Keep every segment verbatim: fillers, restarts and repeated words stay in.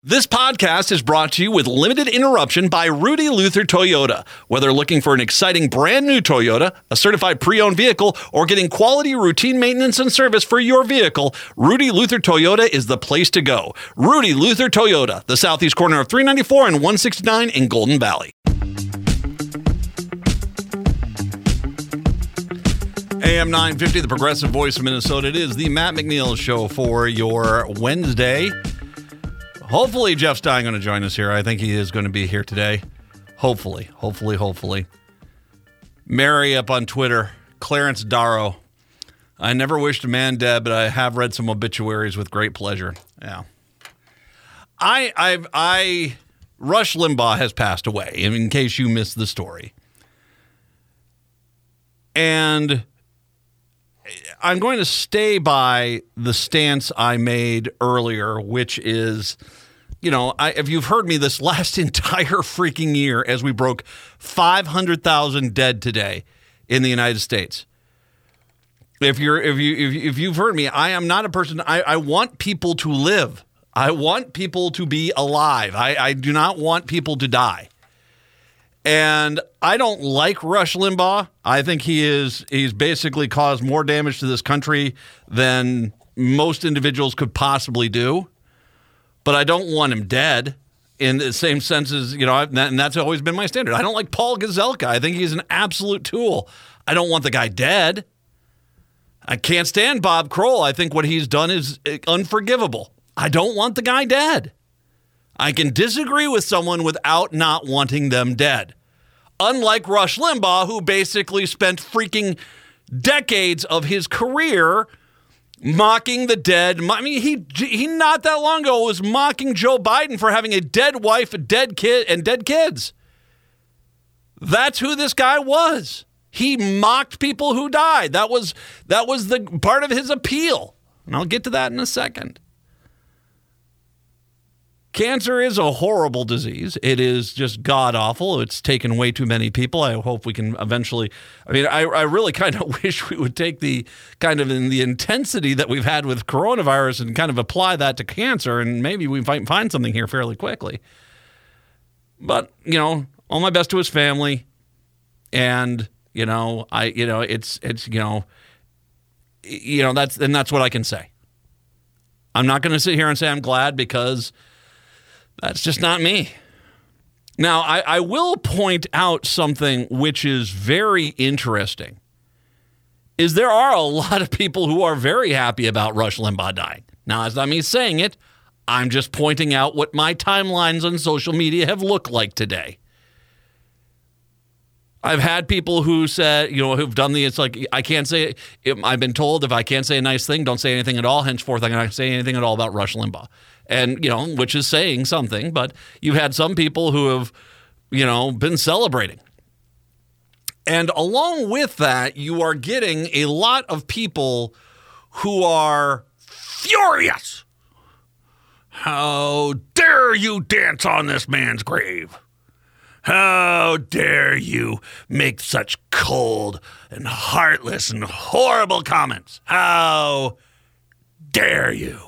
This podcast is brought to you with limited interruption by Rudy Luther Toyota. Whether looking for an exciting brand new Toyota, a certified pre-owned vehicle, or getting quality routine maintenance and service for your vehicle, Rudy Luther Toyota is the place to go. Rudy Luther Toyota, the southeast corner of three ninety-four and one sixty-nine in Golden Valley. A M nine fifty, the progressive voice of Minnesota. It is the Matt McNeil Show for your Wednesday. Hopefully Jeff Stein going to join us here. I think he is going to be here today. Hopefully, hopefully, hopefully. Mary up on Twitter, Clarence Darrow. I never wished a man dead, but I have read some obituaries with great pleasure. Yeah. I, I've, I, Rush Limbaugh has passed away, in case you missed the story. And I'm going to stay by the stance I made earlier, which is, you know, I, if you've heard me this last entire freaking year as we broke five hundred thousand dead today in the United States. If you're, if you, if, if you've heard me, I am not a person. I, I want people to live. I want people to be alive. I, I do not want people to die. And I don't like Rush Limbaugh. I think he is he's basically caused more damage to this country than most individuals could possibly do. But I don't want him dead in the same sense as, you know, and that's always been my standard. I don't like Paul Gazelka. I think he's an absolute tool. I don't want the guy dead. I can't stand Bob Kroll. I think what he's done is unforgivable. I don't want the guy dead. I can disagree with someone without not wanting them dead. Unlike Rush Limbaugh, who basically spent freaking decades of his career mocking the dead. I mean, he he not that long ago was mocking Joe Biden for having a dead wife, a dead kid, and dead kids. That's who this guy was. He mocked people who died. That was that was the part of his appeal. And I'll get to that in a second. Cancer is a horrible disease. It is just god-awful. It's taken way too many people. I hope we can eventually... I mean, I, I really kind of wish we would take the kind of in the intensity that we've had with coronavirus and kind of apply that to cancer, and maybe we might find something here fairly quickly. But, you know, all my best to his family. And, you know, I, you know, it's, it's, you know, you know, that's, and that's what I can say. I'm not going to sit here and say I'm glad because... that's just not me. Now, I, I will point out something which is very interesting, is there are a lot of people who are very happy about Rush Limbaugh dying. Now, that's not me saying it. I'm just pointing out what my timelines on social media have looked like today. I've had people who said, you know, who've done the, it's like, I can't say, it, I've been told if I can't say a nice thing, don't say anything at all. Henceforth, I'm not say anything at all about Rush Limbaugh. And, you know, which is saying something, but you've had some people who have, you know, been celebrating. And along with that, you are getting a lot of people who are furious. How dare you dance on this man's grave? How dare you make such cold and heartless and horrible comments? How dare you?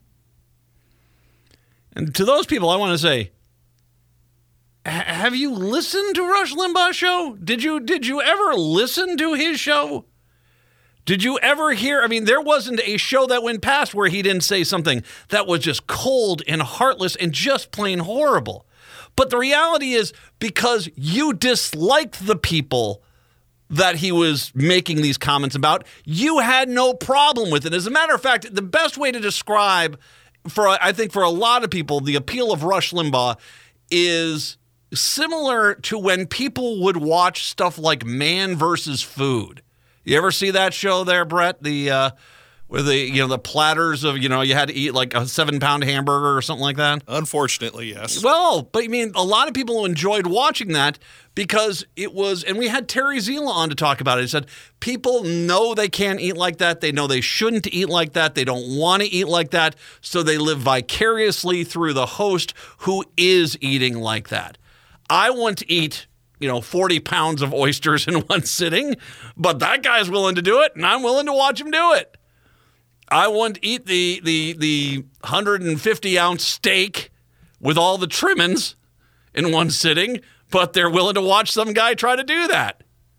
And to those people, I want to say, have you listened to Rush Limbaugh's show? Did you did you ever listen to his show? Did you ever hear? I mean, there wasn't a show that went past where he didn't say something that was just cold and heartless and just plain horrible. But the reality is, because you disliked the people that he was making these comments about, you had no problem with it. As a matter of fact, the best way to describe, for I think for a lot of people, the appeal of Rush Limbaugh is similar to when people would watch stuff like Man versus Food. You ever see that show there, Brett? The uh, where the you know the platters of you know you had to eat like a seven pound hamburger or something like that. Unfortunately, yes. Well, but I mean, a lot of people enjoyed watching that because it was, and we had Terry Zila on to talk about it. He said people know they can't eat like that. They know they shouldn't eat like that. They don't want to eat like that, so they live vicariously through the host who is eating like that. I want to eat, you know, forty pounds of oysters in one sitting, but that guy's willing to do it, and I'm willing to watch him do it. I want to eat the the the one hundred fifty ounce steak with all the trimmings in one sitting, but they're willing to watch some guy try to do that.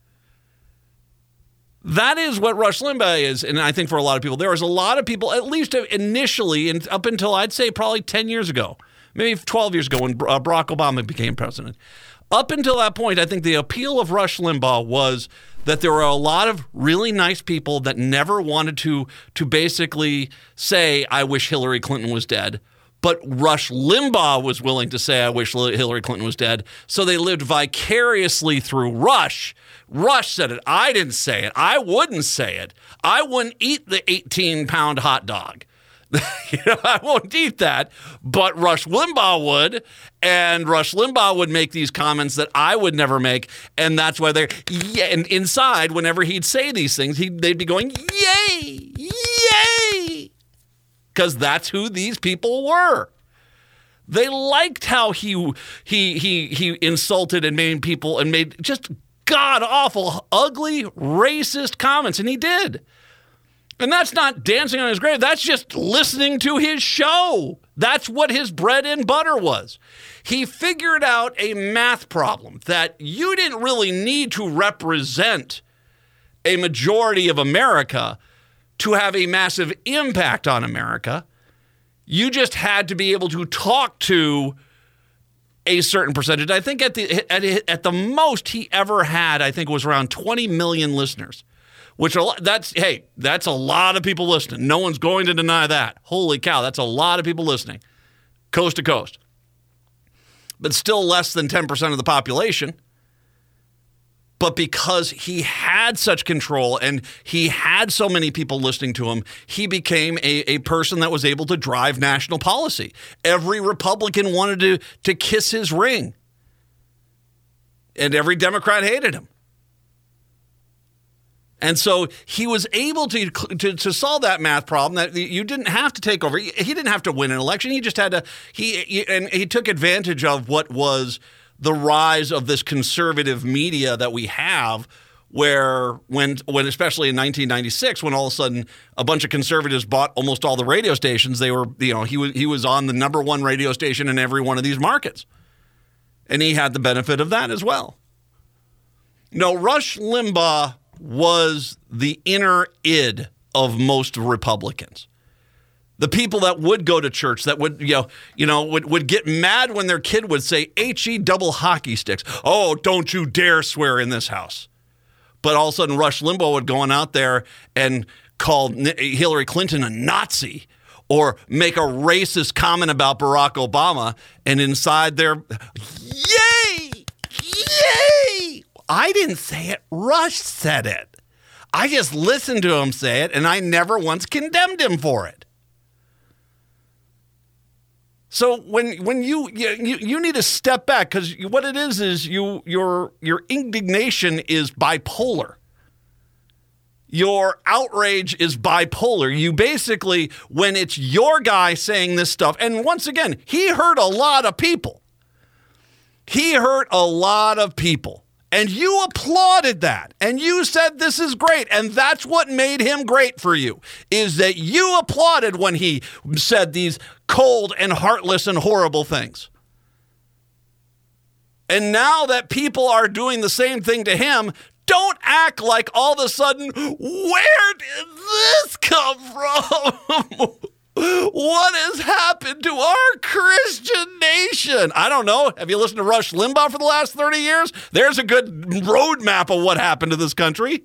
That is what Rush Limbaugh is, and I think for a lot of people, there was a lot of people, at least initially, and up until I'd say probably ten years ago, maybe twelve years ago when uh, Barack Obama became president. Up until that point, I think the appeal of Rush Limbaugh was that there were a lot of really nice people that never wanted to, to basically say, I wish Hillary Clinton was dead. But Rush Limbaugh was willing to say, I wish Hillary Clinton was dead. So they lived vicariously through Rush. Rush said it. I didn't say it. I wouldn't say it. I wouldn't eat the eighteen-pound hot dog. You know, I won't eat that. But Rush Limbaugh would. And Rush Limbaugh would make these comments that I would never make. And that's why they're, yeah, and inside, whenever he'd say these things, he'd, they'd be going, yay, yay. Because that's who these people were. They liked how he he he he insulted and made people and made just god-awful, ugly, racist comments, and he did. And that's not dancing on his grave. That's just listening to his show. That's what his bread and butter was. He figured out a math problem that you didn't really need to represent a majority of America to have a massive impact on America. You just had to be able to talk to a certain percentage. I think at the at, at the most he ever had, I think, was around twenty million listeners, which are, that's, hey, that's a lot of people listening. No one's going to deny that. Holy cow, that's a lot of people listening, coast to coast. But still less than ten percent of the population. But because he had such control and he had so many people listening to him, he became a, a person that was able to drive national policy. Every Republican wanted to, to kiss his ring. And every Democrat hated him. And so he was able to, to to solve that math problem that you didn't have to take over. He didn't have to win an election. He just had to, he, he and he took advantage of what was the rise of this conservative media that we have, where when, when especially in nineteen ninety-six, when all of a sudden a bunch of conservatives bought almost all the radio stations, they were, you know, he was he was on the number one radio station in every one of these markets, and he had the benefit of that as well. No, Rush Limbaugh was the inner id of most Republicans. The people that would go to church, that would, you know, you know, would, would get mad when their kid would say H E double hockey sticks. Oh, don't you dare swear in this house. But all of a sudden, Rush Limbaugh would go on out there and call Hillary Clinton a Nazi or make a racist comment about Barack Obama. And inside there, yay, yay. I didn't say it. Rush said it. I just listened to him say it, and I never once condemned him for it. So when when you you, you need to step back, because what it is is you your your indignation is bipolar. Your outrage is bipolar. You basically, when it's your guy saying this stuff, and once again, he hurt a lot of people. He hurt a lot of people. And you applauded that. And you said this is great. And that's what made him great for you, is that you applauded when he said these cold and heartless and horrible things. And now that people are doing the same thing to him, don't act like all of a sudden, where did this come from? What has happened to our Christian nation? I don't know. Have you listened to Rush Limbaugh for the last thirty years? There's a good roadmap of what happened to this country.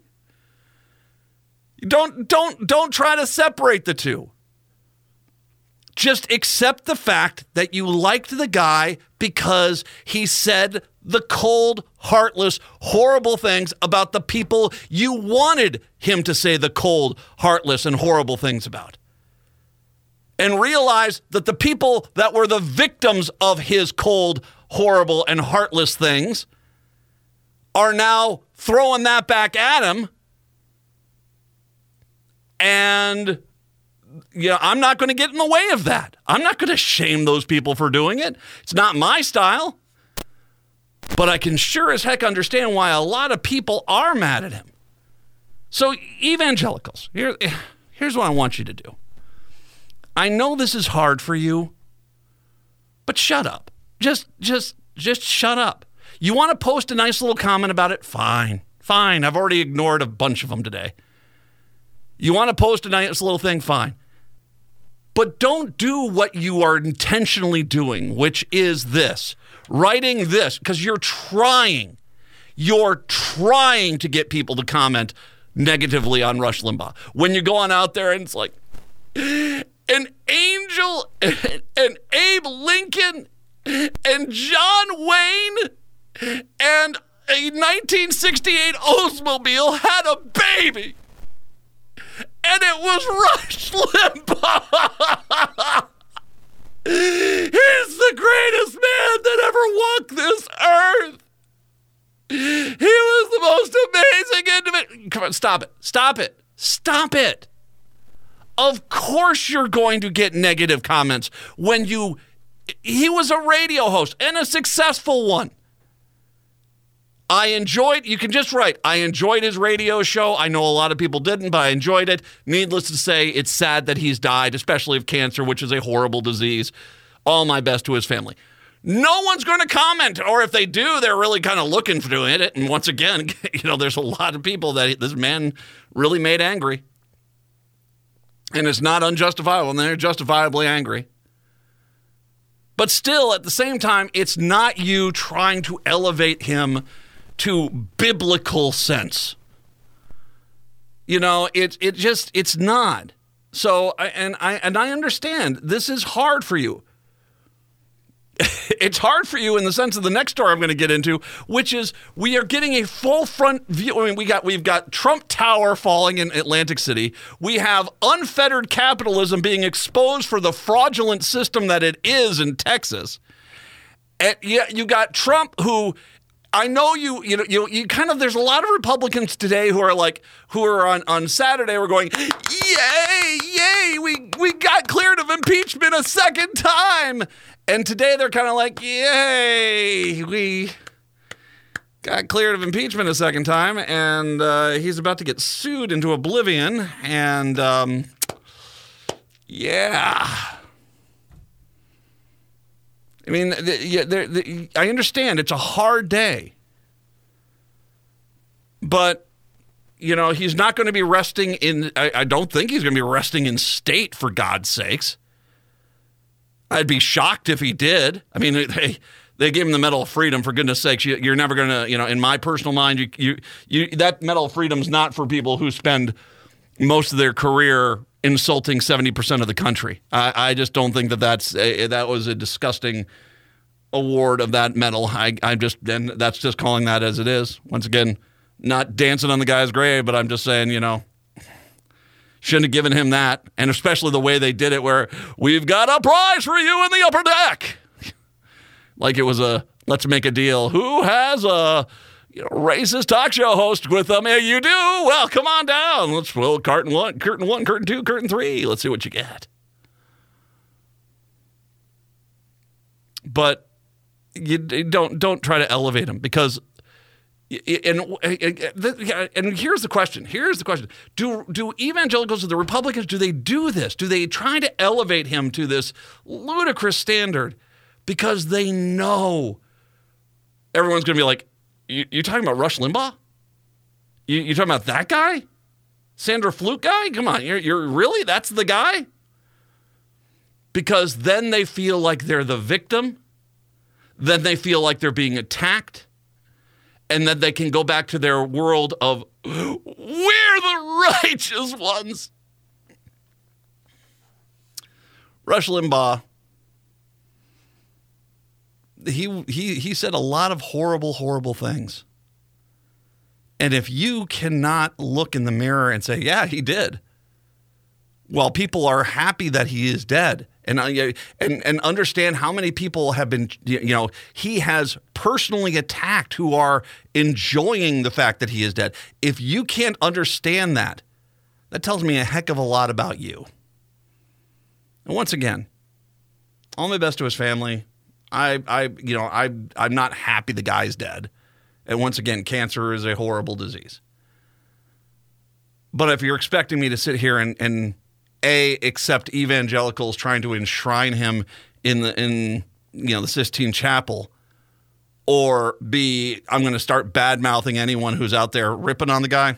Don't, don't, don't try to separate the two. Just accept the fact that you liked the guy because he said the cold, heartless, horrible things about the people you wanted him to say the cold, heartless, and horrible things about. And realize that the people that were the victims of his cold, horrible, and heartless things are now throwing that back at him. And, you know, I'm not going to get in the way of that. I'm not going to shame those people for doing it. It's not my style. But I can sure as heck understand why a lot of people are mad at him. So, evangelicals, here, here's what I want you to do. I know this is hard for you, But shut up. Just, just, just shut up. You want to post a nice little comment about it? Fine. Fine. I've already ignored a bunch of them today. You want to post a nice little thing? Fine. But don't do what you are intentionally doing, which is this. Writing this, because you're trying. You're trying to get people to comment negatively on Rush Limbaugh. When you go on out there and it's like, an Angel and Abe Lincoln and John Wayne and a nineteen sixty-eight Oldsmobile had a baby. And it was Rush Limbaugh. He's the greatest man that ever walked this earth. He was the most amazing individual. Come on, stop it. Stop it. Stop it. Of course you're going to get negative comments when you... He was a radio host and a successful one. I enjoyed, you can just write, I enjoyed his radio show. I know a lot of people didn't, but I enjoyed it. Needless to say, it's sad that he's died, especially of cancer, which is a horrible disease. All my best to his family. No one's going to comment, or if they do, they're really kind of looking for it. And once again, you know, there's a lot of people that this man really made angry. And it's not unjustifiable, and they're justifiably angry. But still, at the same time, it's not you trying to elevate him to biblical sense. You know, it it just, it's not. So, and I and I understand this is hard for you. It's hard for you in the sense of the next story I'm going to get into, which is we are getting a full front view. I mean, we got we've got Trump Tower falling in Atlantic City. We have unfettered capitalism being exposed for the fraudulent system that it is in Texas. And yeah, you got Trump, who I know you, you know, you, you kind of, there's a lot of Republicans today who are like, who are on, on Saturday, we're going, yay, yay, we, we got cleared of impeachment a second time. And today they're kind of like, yay, we got cleared of impeachment a second time. And uh, he's about to get sued into oblivion. And um, yeah. I mean, the, yeah, the, the, I understand it's a hard day, but, you know, he's not going to be resting in, I, I don't think he's going to be resting in state, for God's sakes. I'd be shocked if he did. I mean, they, they gave him the Medal of Freedom, for goodness sakes. You, you're never going to, you know, in my personal mind, you, you, you, that Medal of Freedom's not for people who spend most of their career insulting seventy percent of the country. I, I just don't think that that's a, that was a disgusting award of that medal. I, I just, and that's just calling that as it is. Once again, not dancing on the guy's grave, but I'm just saying, you know, shouldn't have given him that. And especially the way they did it, where we've got a prize for you in the upper deck. Like it was a, let's make a deal. Who has a, you know, racist talk show host with them? Yeah, you do? Well, come on down. Let's roll curtain one, curtain one, curtain two, curtain three. Let's see what you get. But you don't don't try to elevate him, because and and here's the question. Here's the question. Do do evangelicals, the Republicans, do they do this? Do they try to elevate him to this ludicrous standard because they know everyone's going to be like, You, you're talking about Rush Limbaugh? You, you're talking about that guy? Sandra Fluke guy? Come on, you're, you're really? That's the guy? Because then they feel like they're the victim. Then they feel like they're being attacked. And then they can go back to their world of, we're the righteous ones. Rush Limbaugh, He he he said a lot of horrible, horrible things. And if you cannot look in the mirror and say, yeah, he did, while people are happy that he is dead, and and and understand how many people have been, you know, he has personally attacked who are enjoying the fact that he is dead. If you can't understand that, that tells me a heck of a lot about you. And once again, all my best to his family. I, I, you know, I, I'm not happy the guy's dead. And once again, cancer is a horrible disease. But if you're expecting me to sit here and, and A, accept evangelicals trying to enshrine him in the, in you know, the Sistine Chapel, or B, I'm going to start bad-mouthing anyone who's out there ripping on the guy.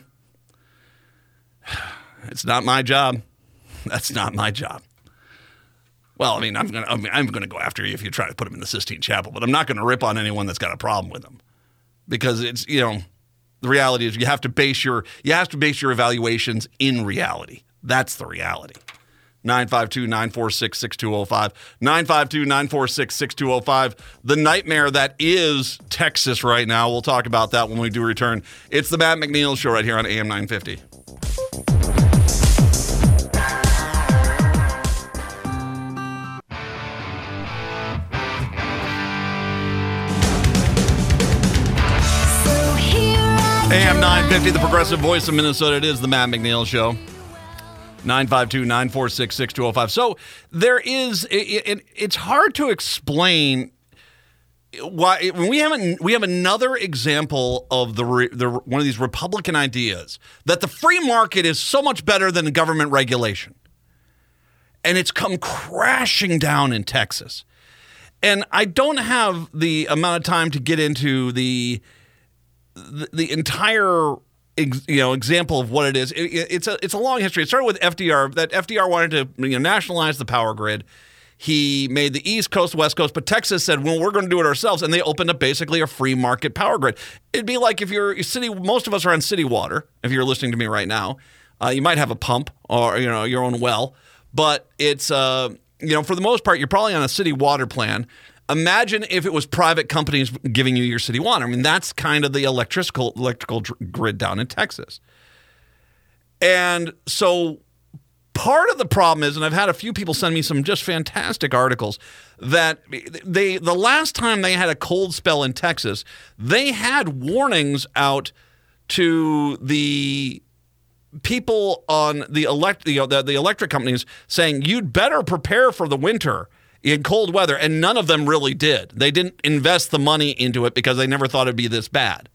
It's not my job. That's not my job. Well, I mean, I'm going to I mean, I'm going to go after you if you try to put him in the Sistine Chapel, but I'm not going to rip on anyone that's got a problem with him, because it's, you know, the reality is you have to base your you have to base your evaluations in reality. That's the reality. nine five two, nine four six, six two zero five. nine five two, nine four six, six two zero five. The nightmare that is Texas right now. We'll talk about that when we do return. It's the Matt McNeil Show right here on A M nine fifty. A M nine fifty, the progressive voice of Minnesota. It is the Matt McNeil Show. nine five two, nine four six, six two zero five. So there is, it, it, it's hard to explain why we haven't. We have another example of the, the one of these Republican ideas that the free market is so much better than government regulation, and it's come crashing down in Texas. And I don't have the amount of time to get into the the, the entire ex, you know example of what it is. It, it's a it's a long history. It started with F D R. That F D R wanted to you know nationalize the power grid. He made the East Coast, West Coast, but Texas said, well, we're going to do it ourselves. And they opened up basically a free market power grid. It'd be like if you're city, most of us are on city water. If you're listening to me right now, uh, you might have a pump or, you know, your own well, but it's, uh, you know, for the most part, you're probably on a city water plan. Imagine if it was private companies giving you your city water. I mean, that's kind of the electrical, electrical grid down in Texas. And so part of the problem is, and I've had a few people send me some just fantastic articles, that they the last time they had a cold spell in Texas, they had warnings out to the people on the elect you know, the, the electric companies saying you'd better prepare for the winter in cold weather, and none of them really did. They didn't invest the money into it because they never thought it'd be this bad.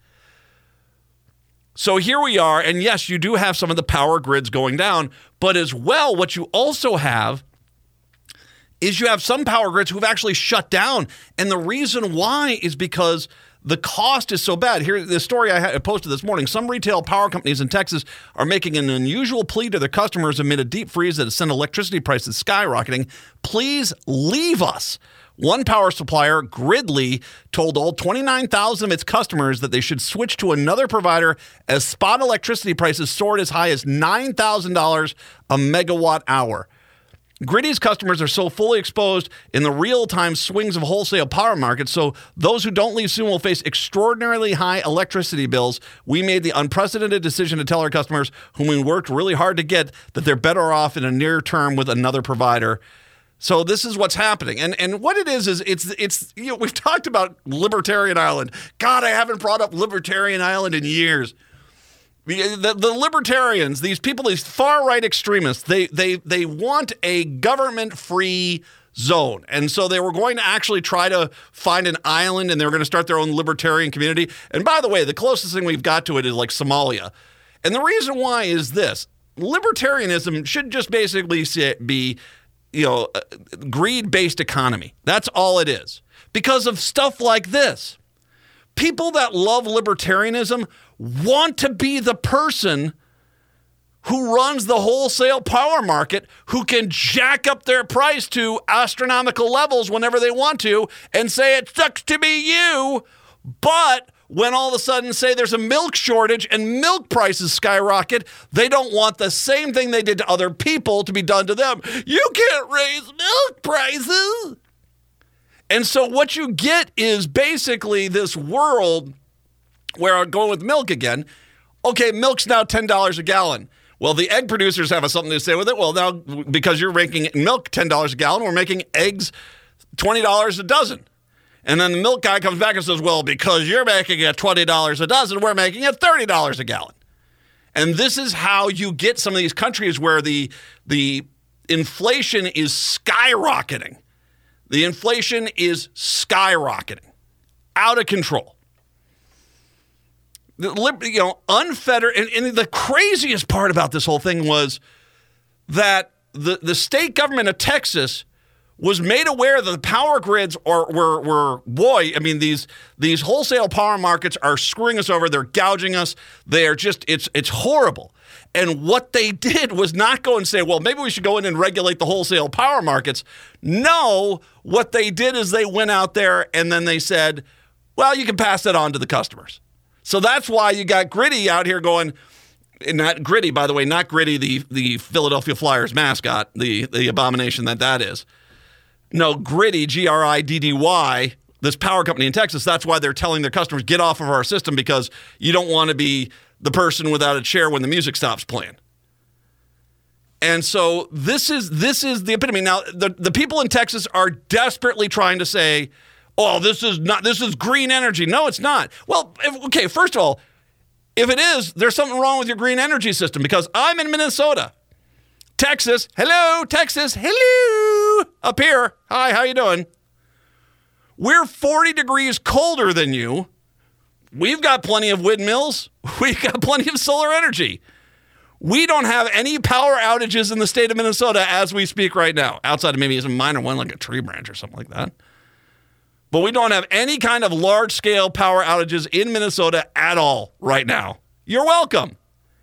So here we are, and yes, you do have some of the power grids going down, but as well, what you also have is you have some power grids who've actually shut down, and the reason why is because the cost is so bad. Here, the story I had posted this morning, some retail power companies in Texas are making an unusual plea to their customers amid a deep freeze that has sent electricity prices skyrocketing. Please leave us. One power supplier, Gridley, told all twenty-nine thousand of its customers that they should switch to another provider as spot electricity prices soared as high as nine thousand dollars a megawatt hour. Gridley's customers are so fully exposed in the real-time swings of wholesale power markets, so those who don't leave soon will face extraordinarily high electricity bills. We made the unprecedented decision to tell our customers, whom we worked really hard to get, that they're better off in a near term with another provider. So this is what's happening. And and what it is, is it's, it's you know, we've talked about Libertarian Island. God, I haven't brought up Libertarian Island in years. The, the, the libertarians, these people, these far-right extremists, they they they want a government-free zone. And so they were going to actually try to find an island, and they were going to start their own libertarian community. And by the way, the closest thing we've got to it is like Somalia. And the reason why is this. Libertarianism should just basically be, you know, a greed-based economy. That's all it is. Because of stuff like this. People that love libertarianism want to be the person who runs the wholesale power market, who can jack up their price to astronomical levels whenever they want to and say it sucks to be you. But when all of a sudden, say there's a milk shortage and milk prices skyrocket, they don't want the same thing they did to other people to be done to them. You can't raise milk prices. And so what you get is basically this world where I'm going with milk again. Okay, milk's now ten dollars a gallon. Well, the egg producers have something to say with it. Well, now, because you're making milk ten dollars a gallon, we're making eggs twenty dollars a dozen. And then the milk guy comes back and says, well, because you're making it twenty dollars a dozen, we're making it thirty dollars a gallon. And this is how you get some of these countries where the, the inflation is skyrocketing. The inflation is skyrocketing, out of control. The, you know, unfettered, and, and the craziest part about this whole thing was that the, the state government of Texas was made aware that the power grids are were were boy, I mean these these wholesale power markets are screwing us over. They're gouging us. They are just it's it's horrible. And what they did was not go and say, well, maybe we should go in and regulate the wholesale power markets. No, what they did is they went out there and then they said, well, you can pass that on to the customers. So that's why you got Gritty out here going. And not Gritty, by the way, not Gritty, the the Philadelphia Flyers mascot, the the abomination that that is. No, Gritty, G R I D D Y, this power company in Texas, that's why they're telling their customers, get off of our system because you don't want to be the person without a chair when the music stops playing. And so this is this is the epitome. Now, the, the people in Texas are desperately trying to say, oh, this is not this is green energy. No, it's not. Well, if, okay, first of all, if it is, there's something wrong with your green energy system because I'm in Minnesota. Texas, hello, Texas, hello, up here. Hi, how you doing? We're forty degrees colder than you. We've got plenty of windmills. We've got plenty of solar energy. We don't have any power outages in the state of Minnesota as we speak right now, outside of maybe a minor one like a tree branch or something like that. But we don't have any kind of large-scale power outages in Minnesota at all right now. You're welcome.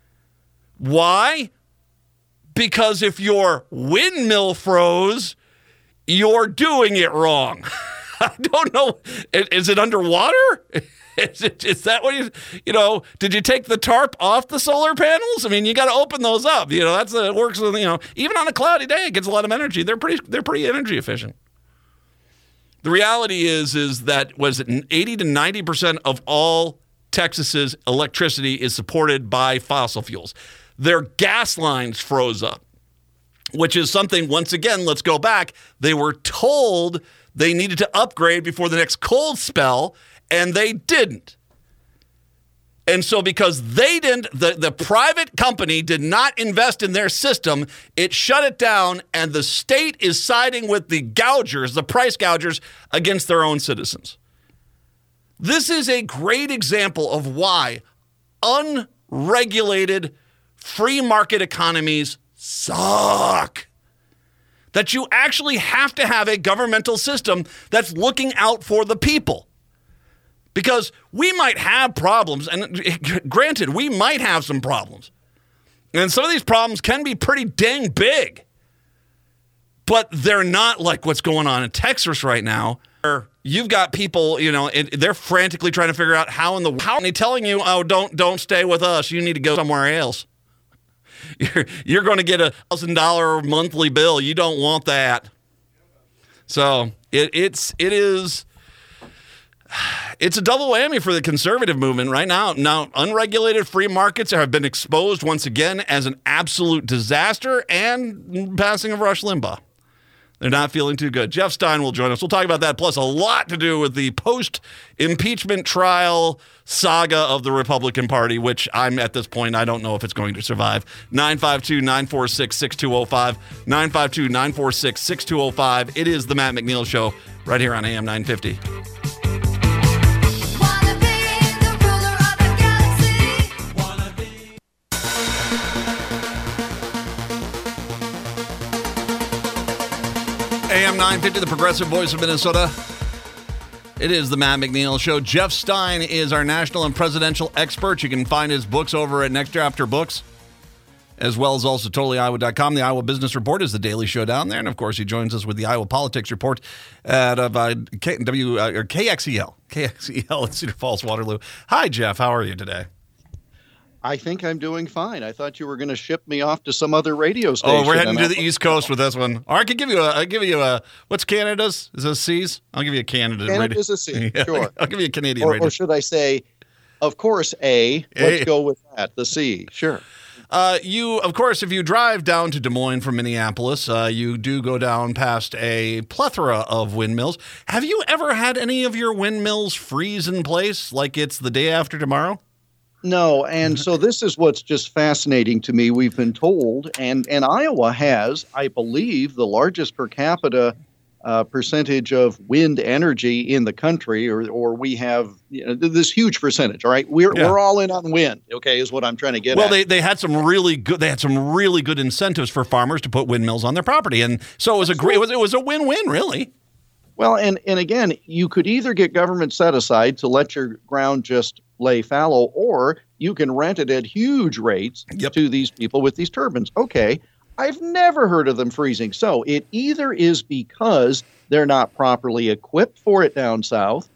Why? Because if your windmill froze, you're doing it wrong. I don't know. Is it underwater? Is, it, is that what you, you know, did you take the tarp off the solar panels? I mean, you got to open those up. You know, that's it works with, you know, even on a cloudy day, it gets a lot of energy. They're pretty, they're pretty energy efficient. The reality is, is that was it eighty to ninety percent of all Texas's electricity is supported by fossil fuels. Their gas lines froze up, which is something, once again, let's go back. They were told they needed to upgrade before the next cold spell, and they didn't. And so because they didn't, the, the private company did not invest in their system, it shut it down, and the state is siding with the gougers, the price gougers, against their own citizens. This is a great example of why unregulated free market economies suck. That you actually have to have a governmental system that's looking out for the people. Because we might have problems, and granted, we might have some problems. And some of these problems can be pretty dang big. But they're not like what's going on in Texas right now. Where you've got people, you know, they're frantically trying to figure out how in the how are they telling you, oh, don't don't stay with us. You need to go somewhere else. You're, you're going to get a one thousand dollars monthly bill. You don't want that. So it it's it is it's a double whammy for the conservative movement right now. Now, unregulated free markets have been exposed once again as an absolute disaster, and passing of Rush Limbaugh. They're not feeling too good. Jeff Stein will join us. We'll talk about that, plus a lot to do with the post-impeachment trial saga of the Republican Party, which I'm at this point, I don't know if it's going to survive. nine five two, nine four six, six two zero five. nine five two, nine four six, six two zero five. It is the Matt McNeil Show right here on A M nine fifty. A M nine fifty, the progressive voice of Minnesota. It is the Matt McNeil Show. Jeff Stein is our national and presidential expert. You can find his books over at Next Chapter Books, as well as also totally iowa dot com. The Iowa Business Report is the daily show down there. And, of course, he joins us with the Iowa Politics Report at uh, K, w, uh, or K X E L. K X E L in Cedar Falls, Waterloo. Hi, Jeff. How are you today? I think I'm doing fine. I thought you were going to ship me off to some other radio station. Oh, we're heading to the East Coast with this one. Or I could give you a, I'll give you a, what's Canada's? Is it a C's? I'll give you a Canada radio. Canada's a C, yeah, sure. I'll give you a Canadian or, radio. Or should I say, of course, A. Let's a. go with that, the C. Sure. Uh, you, of course, if you drive down to Des Moines from Minneapolis, uh, you do go down past a plethora of windmills. Have you ever had any of your windmills freeze in place like it's the day after tomorrow? No, and so this is what's just fascinating to me. We've been told, and, and Iowa has, I believe, the largest per capita uh, percentage of wind energy in the country, or or we have you know, this huge percentage. All right, we're Yeah. we're all in on wind. Okay, is what I'm trying to get Well, at. they, they had some really good they had some really good incentives for farmers to put windmills on their property, and so it was a great it was, it was a win-win, really. Well, and and again, you could either get government set aside to let your ground just lay fallow, or you can rent it at huge rates Yep. to these people with these turbines. Okay, I've never heard of them freezing. So it either is because they're not properly equipped for it down south,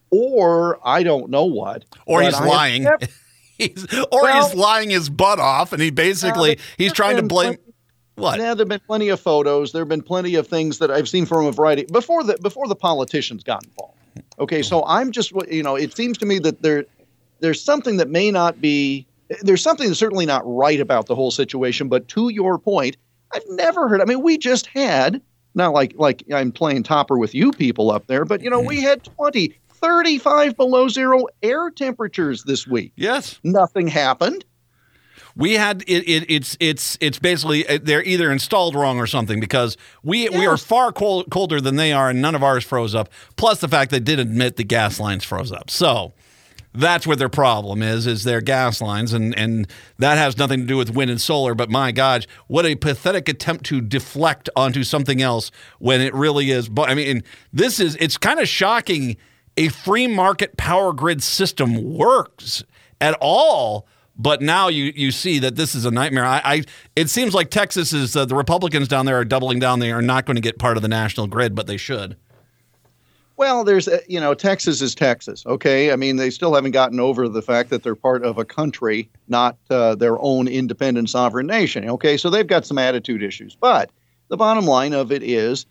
or I don't know what. Or but he's I have lying. never- he's, or Well- he's lying his butt off, and he basically Uh, he's trying to there's blame been what? Yeah, there've been plenty of photos. There've been plenty of things that I've seen from a variety before the before the politicians got involved. Okay, so I'm just you know, it seems to me that there there's something that may not be there's something that's certainly not right about the whole situation. But to your point, I've never heard. I mean, we just had not like like I'm playing topper with you people up there, but you know, we had twenty, thirty-five below zero air temperatures this week. Yes. Nothing happened. We had it, it. It's it's it's basically uh, they're either installed wrong or something because we we are Yes. far cold, colder than they are, and none of ours froze up. Plus the fact they did admit the gas lines froze up. So that's what their problem is: is their gas lines, and and that has nothing to do with wind and solar. But my gosh, what a pathetic attempt to deflect onto something else when it really is. But I mean, this is it's kind of shocking. A free market power grid system works at all. But now you, you see that this is a nightmare. I, I it seems like Texas is uh, the Republicans down there are doubling down. They are not going to get part of the national grid, but they should. Well, there's, uh, you know, Texas is Texas, okay? I mean, they still haven't gotten over the fact that they're part of a country, not uh, their own independent sovereign nation, okay? So they've got some attitude issues. But the bottom line of it is,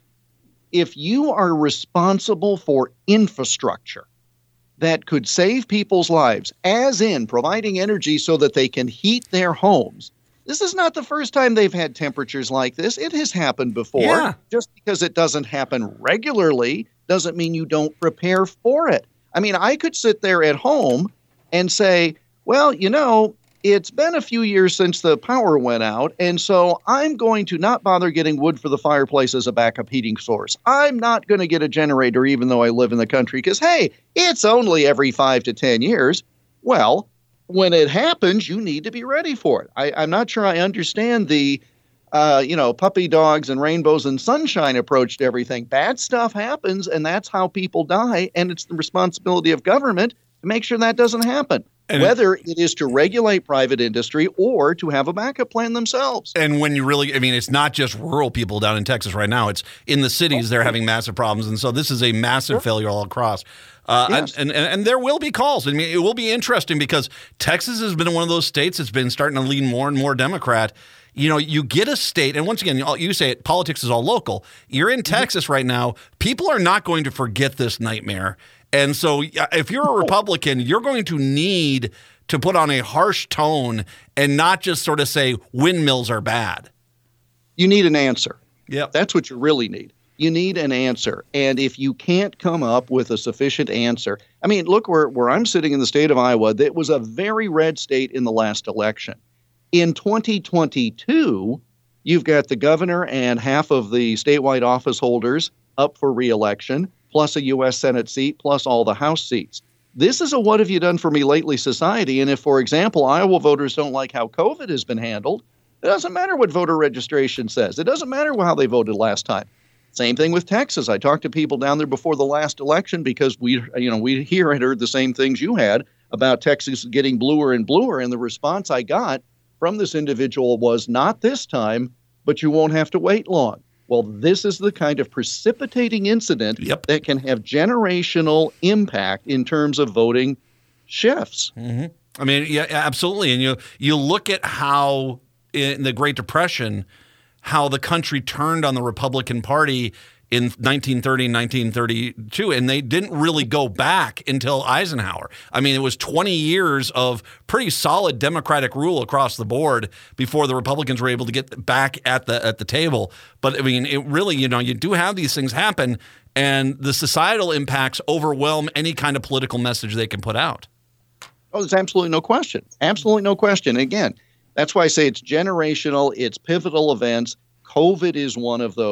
if you are responsible for infrastructure that could save people's lives, as in providing energy so that they can heat their homes, this is not the first time they've had temperatures like this. It has happened before. Yeah. Just because it doesn't happen regularly doesn't mean you don't prepare for it. I mean, I could sit there at home and say, well, you know, it's been a few years since the power went out, and so I'm going to not bother getting wood for the fireplace as a backup heating source. I'm not going to get a generator even though I live in the country because, hey, it's only every five to ten years. Well, when it happens, you need to be ready for it. I, I'm not sure I understand the, uh, you know, puppy dogs and rainbows and sunshine approach to everything. Bad stuff happens, and that's how people die, and it's the responsibility of government to make sure that doesn't happen. And Whether it is to regulate private industry or to have a backup plan themselves. And when you really, I mean, it's not just rural people down in Texas right now. It's in the cities they're having massive problems. And so this is a massive failure all across. Uh, Yes. and, and, and there will be calls. I mean, it will be interesting because Texas has been one of those states that's been starting to lean more and more Democrat. You know, you get a state, and once again, you say it, politics is all local. You're in Texas right now. People are not going to forget this nightmare. And so if you're a Republican, you're going to need to put on a harsh tone and not just sort of say windmills are bad. You need an answer. Yep. That's what you really need. You need an answer. And if you can't come up with a sufficient answer, I mean, look where, where I'm sitting in the state of Iowa, that was a very red state in the last election. In twenty twenty-two, you've got the governor and half of the statewide office holders up for re-election, plus a U S Senate seat, plus all the House seats. This is a what have you done for me lately society. And if, for example, Iowa voters don't like how COVID has been handled, it doesn't matter what voter registration says. It doesn't matter how they voted last time. Same thing with Texas. I talked to people down there before the last election because we, you know, we here had heard the same things you had about Texas getting bluer and bluer. And the response I got from this individual was, not this time, but you won't have to wait long. Well, this is the kind of precipitating incident Yep. that can have generational impact in terms of voting shifts. Mm-hmm. I mean, yeah, absolutely. And you you look at how in the Great Depression, how the country turned on the Republican Party in nineteen thirty and nineteen thirty-two, and they didn't really go back until Eisenhower. I mean, it was twenty years of pretty solid Democratic rule across the board before the Republicans were able to get back at the at the table. But I mean, it really, you know, you do have these things happen, and the societal impacts overwhelm any kind of political message they can put out. Oh, there's absolutely no question. Absolutely no question. Again, that's why I say it's generational. It's pivotal events. COVID is one of those.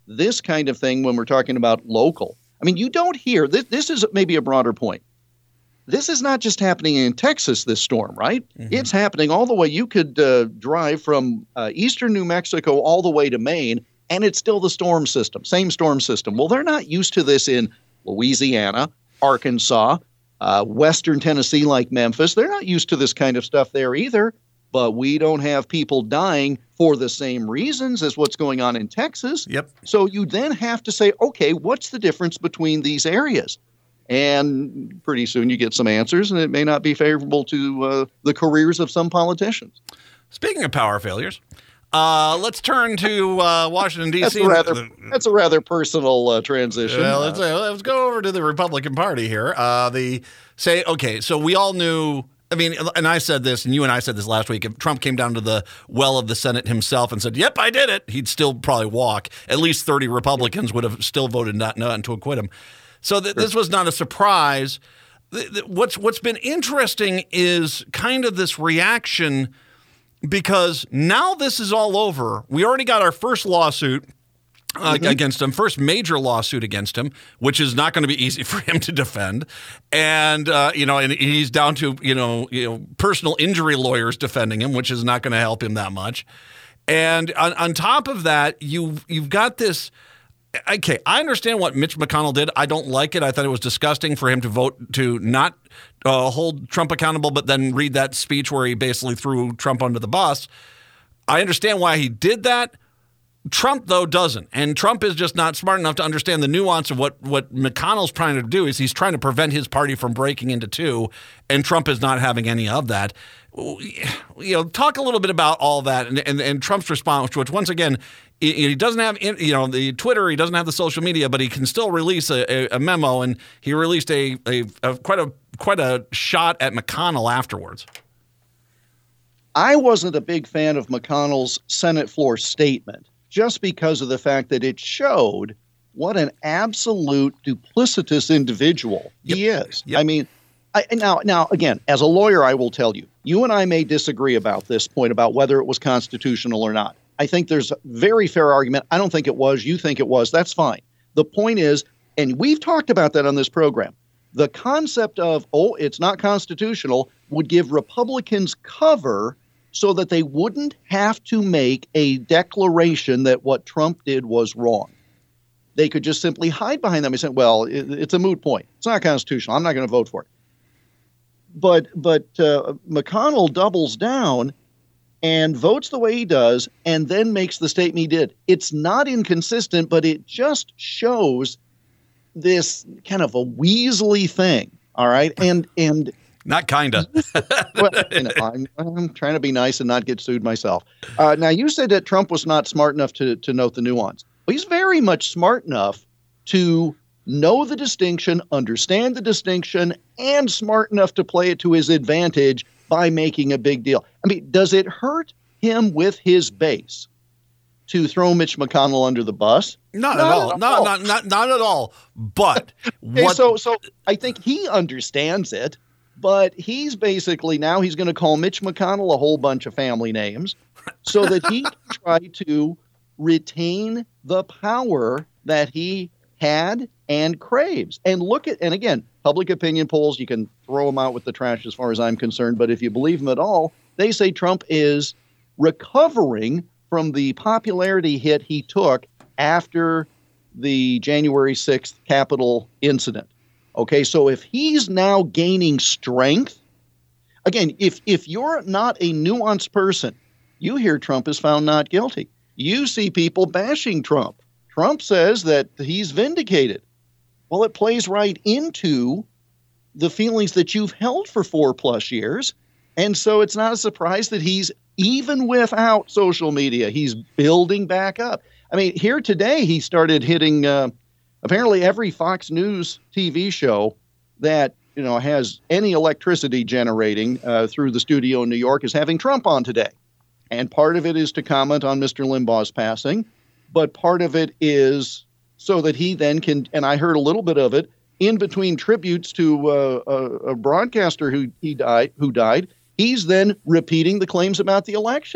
this kind of thing when we're talking about local. I mean, you don't hear this. This is maybe a broader point. This is not just happening in Texas, this storm, right? Mm-hmm. It's happening all the way. You could uh, drive from uh, eastern New Mexico all the way to Maine, and it's still the storm system, same storm system. Well, they're not used to this in Louisiana, Arkansas, uh, western Tennessee like Memphis. They're not used to this kind of stuff there either. But we don't have people dying for the same reasons as what's going on in Texas. Yep. So you then have to say, okay, what's the difference between these areas? And pretty soon you get some answers, and it may not be favorable to uh, the careers of some politicians. Speaking of power failures, uh, let's turn to uh, Washington, D C. That's a rather, that's a rather personal uh, transition. Well, let's, uh, let's go over to the Republican Party here. Uh, the say, okay, so we all knew, I mean, and I said this, and you and I said this last week, if Trump came down to the well of the Senate himself and said, yep, I did it, he'd still probably walk. At least thirty Republicans would have still voted not, not to acquit him. So th- this was not a surprise. Th- th- what's what's been interesting is kind of this reaction, because now this is all over. We already got our first lawsuit uh, mm-hmm. against him, first major lawsuit against him, which is not going to be easy for him to defend. And uh, you know, and he's down to you know, you know, personal injury lawyers defending him, which is not going to help him that much. And on, on top of that, you you've got this. Okay, I understand what Mitch McConnell did. I don't like it. I thought it was disgusting for him to vote to not uh, hold Trump accountable, but then read that speech where he basically threw Trump under the bus. I understand why he did that. Trump, though, doesn't. And Trump is just not smart enough to understand the nuance of what, what McConnell's trying to do is he's trying to prevent his party from breaking into two, and Trump is not having any of that. You know, talk a little bit about all that and, and, and Trump's response, which once again, he doesn't have, you know, the Twitter, he doesn't have the social media, but he can still release a, a memo, and he released a, a, a quite a quite a shot at McConnell afterwards. I wasn't a big fan of McConnell's Senate floor statement just because of the fact that it showed what an absolute duplicitous individual yep. he is. Yep. I mean, I, now, now again, as a lawyer, I will tell you, you and I may disagree about this point about whether it was constitutional or not. I think there's a very fair argument. I don't think it was. You think it was. That's fine. The point is, and we've talked about that on this program, the concept of, oh, it's not constitutional would give Republicans cover so that they wouldn't have to make a declaration that what Trump did was wrong. They could just simply hide behind them and say, well, it, it's a moot point. It's not constitutional. I'm not going to vote for it. But, but uh, McConnell doubles down and votes the way he does, and then makes the statement he did. It's not inconsistent, but it just shows this kind of a weaselly thing. All right, and and not kinda. well, you know, I'm, I'm trying to be nice and not get sued myself. Uh, now, you said that Trump was not smart enough to to note the nuance. Well, he's very much smart enough to know the distinction, understand the distinction, and smart enough to play it to his advantage by making a big deal. I mean, does it hurt him with his base to throw Mitch McConnell under the bus? Not, not at all. At not, all. Not, not, not at all. But okay, what... so, so I think he understands it, but he's basically now he's going to call Mitch McConnell a whole bunch of family names so that he can try to retain the power that he had and craves. And look at, and again, public opinion polls, you can throw them out with the trash as far as I'm concerned, but if you believe them at all, they say Trump is recovering from the popularity hit he took after the January sixth Capitol incident. Okay, so if he's now gaining strength, again, if if you're not a nuanced person, you hear Trump is found not guilty. You see people bashing Trump. Trump says that he's vindicated. Well, it plays right into the feelings that you've held for four plus years. And so it's not a surprise that he's, even without social media, he's building back up. I mean, here today, he started hitting uh, apparently every Fox News T V show that, you know, has any electricity generating uh, through the studio in New York is having Trump on today. And part of it is to comment on Mister Limbaugh's passing. But part of it is so that he then can, and I heard a little bit of it, in between tributes to uh, a, a broadcaster who he died, who died, he's then repeating the claims about the election.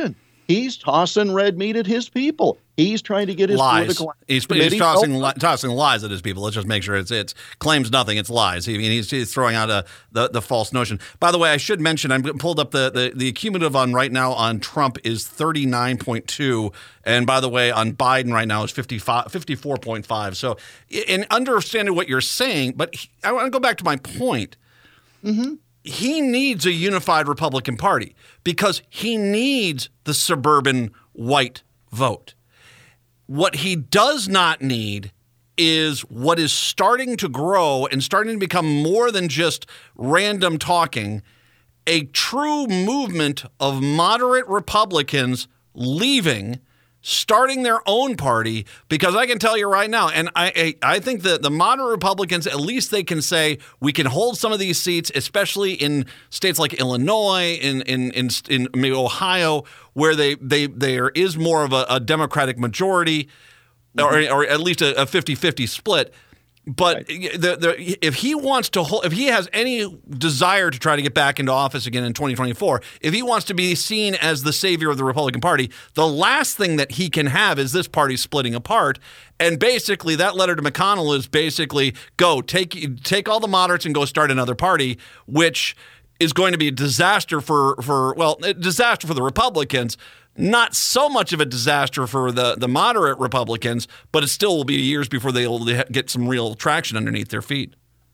He's tossing red meat at his people. He's trying to get his lies. political He's, he's tossing li- tossing lies at his people. Let's just make sure it's it's claims nothing. It's lies. He, he's, he's throwing out a the, the false notion. By the way, I should mention I pulled up the, the the cumulative on right now on Trump is thirty-nine point two, and by the way on Biden right now is fifty-five, fifty-four point five. So in understanding what you're saying, but he, I want to go back to my point. Mm-hmm. He needs a unified Republican Party because he needs the suburban white vote. What he does not need is what is starting to grow and starting to become more than just random talking, a true movement of moderate Republicans leaving, starting their own party, because I can tell you right now, and I I, I think that the moderate Republicans, at least they can say we can hold some of these seats, especially in states like Illinois, in in in, in maybe Ohio, where they, they there is more of a, a Democratic majority, mm-hmm. or, or at least a, a fifty-fifty split. But right. the, the, if he wants to hold, if he has any desire to try to get back into office again in twenty twenty-four, if he wants to be seen as the savior of the Republican Party, the last thing that he can have is this party splitting apart. And basically, that letter to McConnell is basically go take take all the moderates and go start another party, which is going to be a disaster for for well, a disaster for the Republicans. Not so much of a disaster for the, the moderate Republicans, but it still will be years before they'll get some real traction underneath their feet.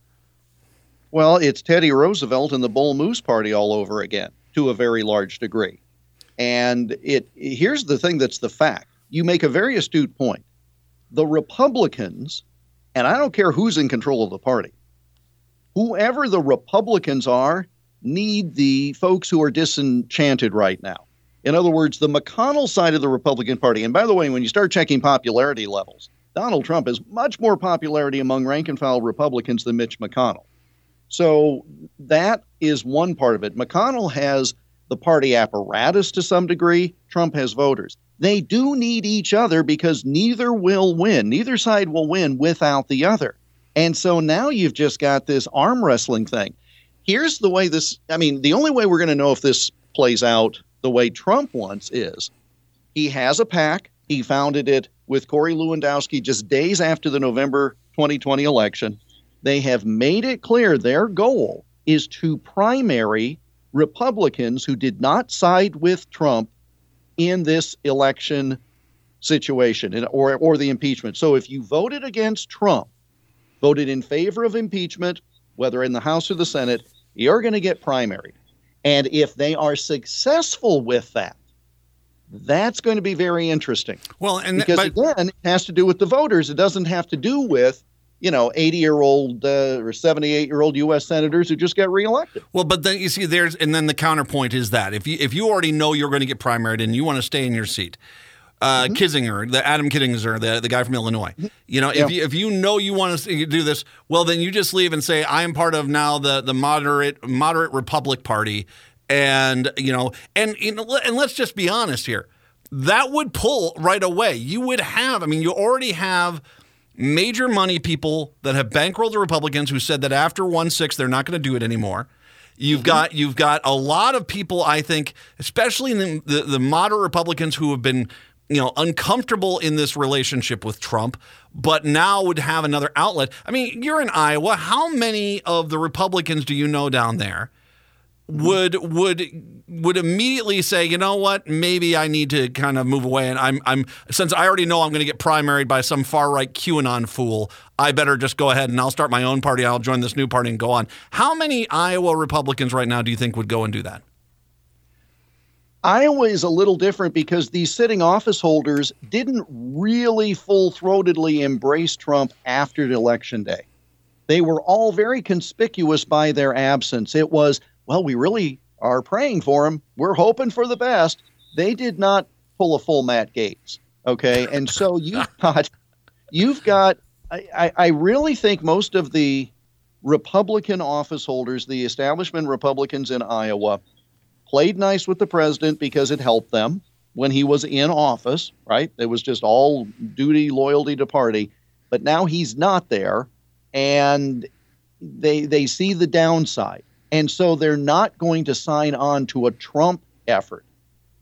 Well, it's Teddy Roosevelt and the Bull Moose Party all over again, to a very large degree. And it here's the thing that's the fact. You make a very astute point. The Republicans, and I don't care who's in control of the party, whoever the Republicans are, need the folks who are disenchanted right now. In other words, the McConnell side of the Republican Party. And by the way, when you start checking popularity levels, Donald Trump has much more popularity among rank and file Republicans than Mitch McConnell. So that is one part of it. McConnell has the party apparatus to some degree. Trump has voters. They do need each other because neither will win. Neither side will win without the other. And so now you've just got this arm wrestling thing. Here's the way this, I mean, the only way we're going to know if this plays out the way Trump wants is he has a PAC. He founded it with Corey Lewandowski just days after the November twenty twenty election. They have made it clear their goal is to primary Republicans who did not side with Trump in this election situation or, or the impeachment. So if you voted against Trump, voted in favor of impeachment, whether in the House or the Senate, you're going to get primaried. And if they are successful with that, that's going to be very interesting. Well, and because but, again, it has to do with the voters. It doesn't have to do with, you know, eighty-year-old uh, or seventy-eight-year-old U S senators who just got reelected. Well, but then you see, there's and then the counterpoint is that if you if you already know you're going to get primaried and you want to stay in your seat, uh, mm-hmm. Kinzinger, the Adam Kinzinger, the the guy from Illinois, you know, yeah. if you if you know you want to do this, well, then you just leave and say I am part of now the the moderate moderate Republic Party, and you know, and you know, and let's just be honest here, that would pull right away. You would have, I mean, you already have major money people that have bankrolled the Republicans who said that after one six they're not going to do it anymore. You've mm-hmm. got you've got a lot of people, I think, especially in the, the, the moderate Republicans who have been, you know, uncomfortable in this relationship with Trump, but now would have another outlet. I mean, you're in Iowa. How many of the Republicans do you know down there would would would immediately say, you know what, maybe I need to kind of move away, and I'm I'm since I already know I'm going to get primaried by some far right QAnon fool, I better just go ahead and I'll start my own party. I'll join this new party and go on. How many Iowa Republicans right now do you think would go and do that? Iowa is a little different because these sitting office holders didn't really full-throatedly embrace Trump after Election Day. They were all very conspicuous by their absence. It was, well, we really are praying for him. We're hoping for the best. They did not pull a full Matt Gaetz. Okay. And so you've got, you've got, I, I really think most of the Republican office holders, the establishment Republicans in Iowa, played nice with the president because it helped them when he was in office, right? It was just all duty, loyalty to party. But now he's not there, and they they see the downside. And so they're not going to sign on to a Trump effort.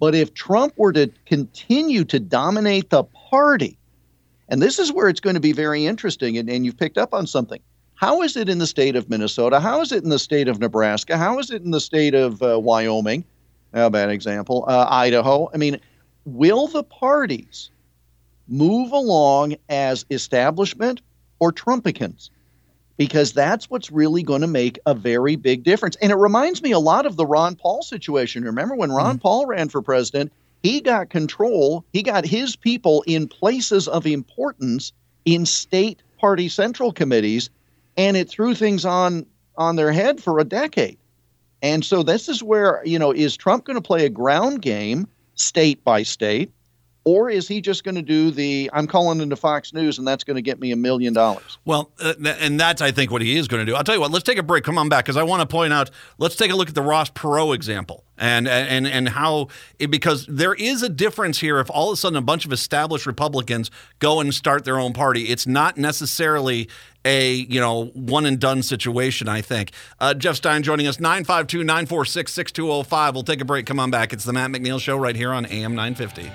But if Trump were to continue to dominate the party, and this is where it's going to be very interesting, and, and you've picked up on something. How is it in the state of Minnesota? How is it in the state of Nebraska? How is it in the state of uh, Wyoming? A bad example. Uh, Idaho. I mean, will the parties move along as establishment or Trumpicans? Because that's what's really going to make a very big difference. And it reminds me a lot of the Ron Paul situation. Remember when Ron mm-hmm. Paul ran for president, he got control, he got his people in places of importance in state party central committees, and it threw things on, on their head for a decade. And so this is where, you know, is Trump going to play a ground game state by state? Or is he just going to do the, I'm calling into Fox News and that's going to get me a million dollars? Well, uh, and that's, I think, what he is going to do. I'll tell you what, let's take a break. Come on back, because I want to point out, let's take a look at the Ross Perot example and and and how, it, because there is a difference here if all of a sudden a bunch of established Republicans go and start their own party. It's not necessarily a, you know, one and done situation, I think. Uh, Jeff Stein joining us, nine five two, nine four six, six two zero five. We'll take a break. Come on back. It's the Matt McNeil Show right here on A M nine fifty.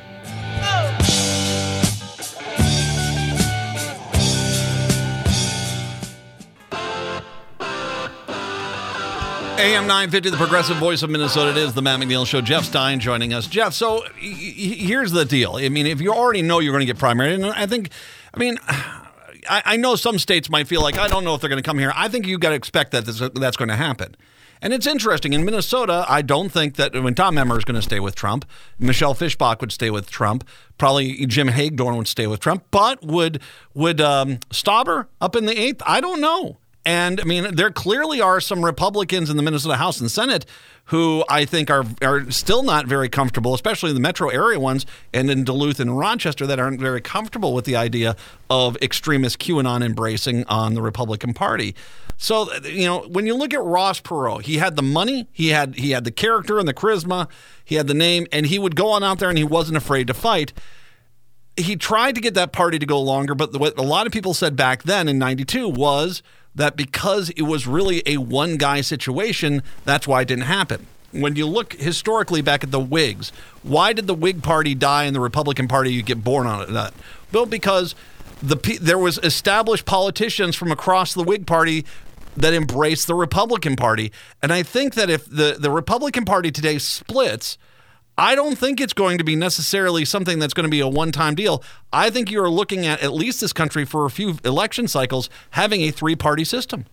A M nine fifty, the progressive voice of Minnesota. It is the Matt McNeil Show. Jeff Stein joining us. Jeff, so y- y- here's the deal. I mean, if you already know you're going to get primary, and I think, I mean, I, I know some states might feel like, I don't know if they're going to come here. I think you've got to expect that this, that's going to happen. And it's interesting. In Minnesota, I don't think that when Tom Emmer is going to stay with Trump, Michelle Fischbach would stay with Trump, probably Jim Hagedorn would stay with Trump, but would would um, Stauber up in the eighth? I don't know. And, I mean, there clearly are some Republicans in the Minnesota House and Senate who I think are are still not very comfortable, especially the metro area ones and in Duluth and Rochester, that aren't very comfortable with the idea of extremist QAnon embracing on the Republican Party. So, you know, when you look at Ross Perot, he had the money, he had he had the character and the charisma, he had the name, and he would go on out there and he wasn't afraid to fight. He tried to get that party to go longer, but what a lot of people said back then in ninety-two was that because it was really a one-guy situation, that's why it didn't happen. When you look historically back at the Whigs, why did the Whig Party die and the Republican Party you get born on it? Well, because the there was established politicians from across the Whig Party that embraced the Republican Party. And I think that if the, the Republican Party today splits, I don't think it's going to be necessarily something that's going to be a one-time deal. I think you're looking at at least this country for a few election cycles having a three-party system.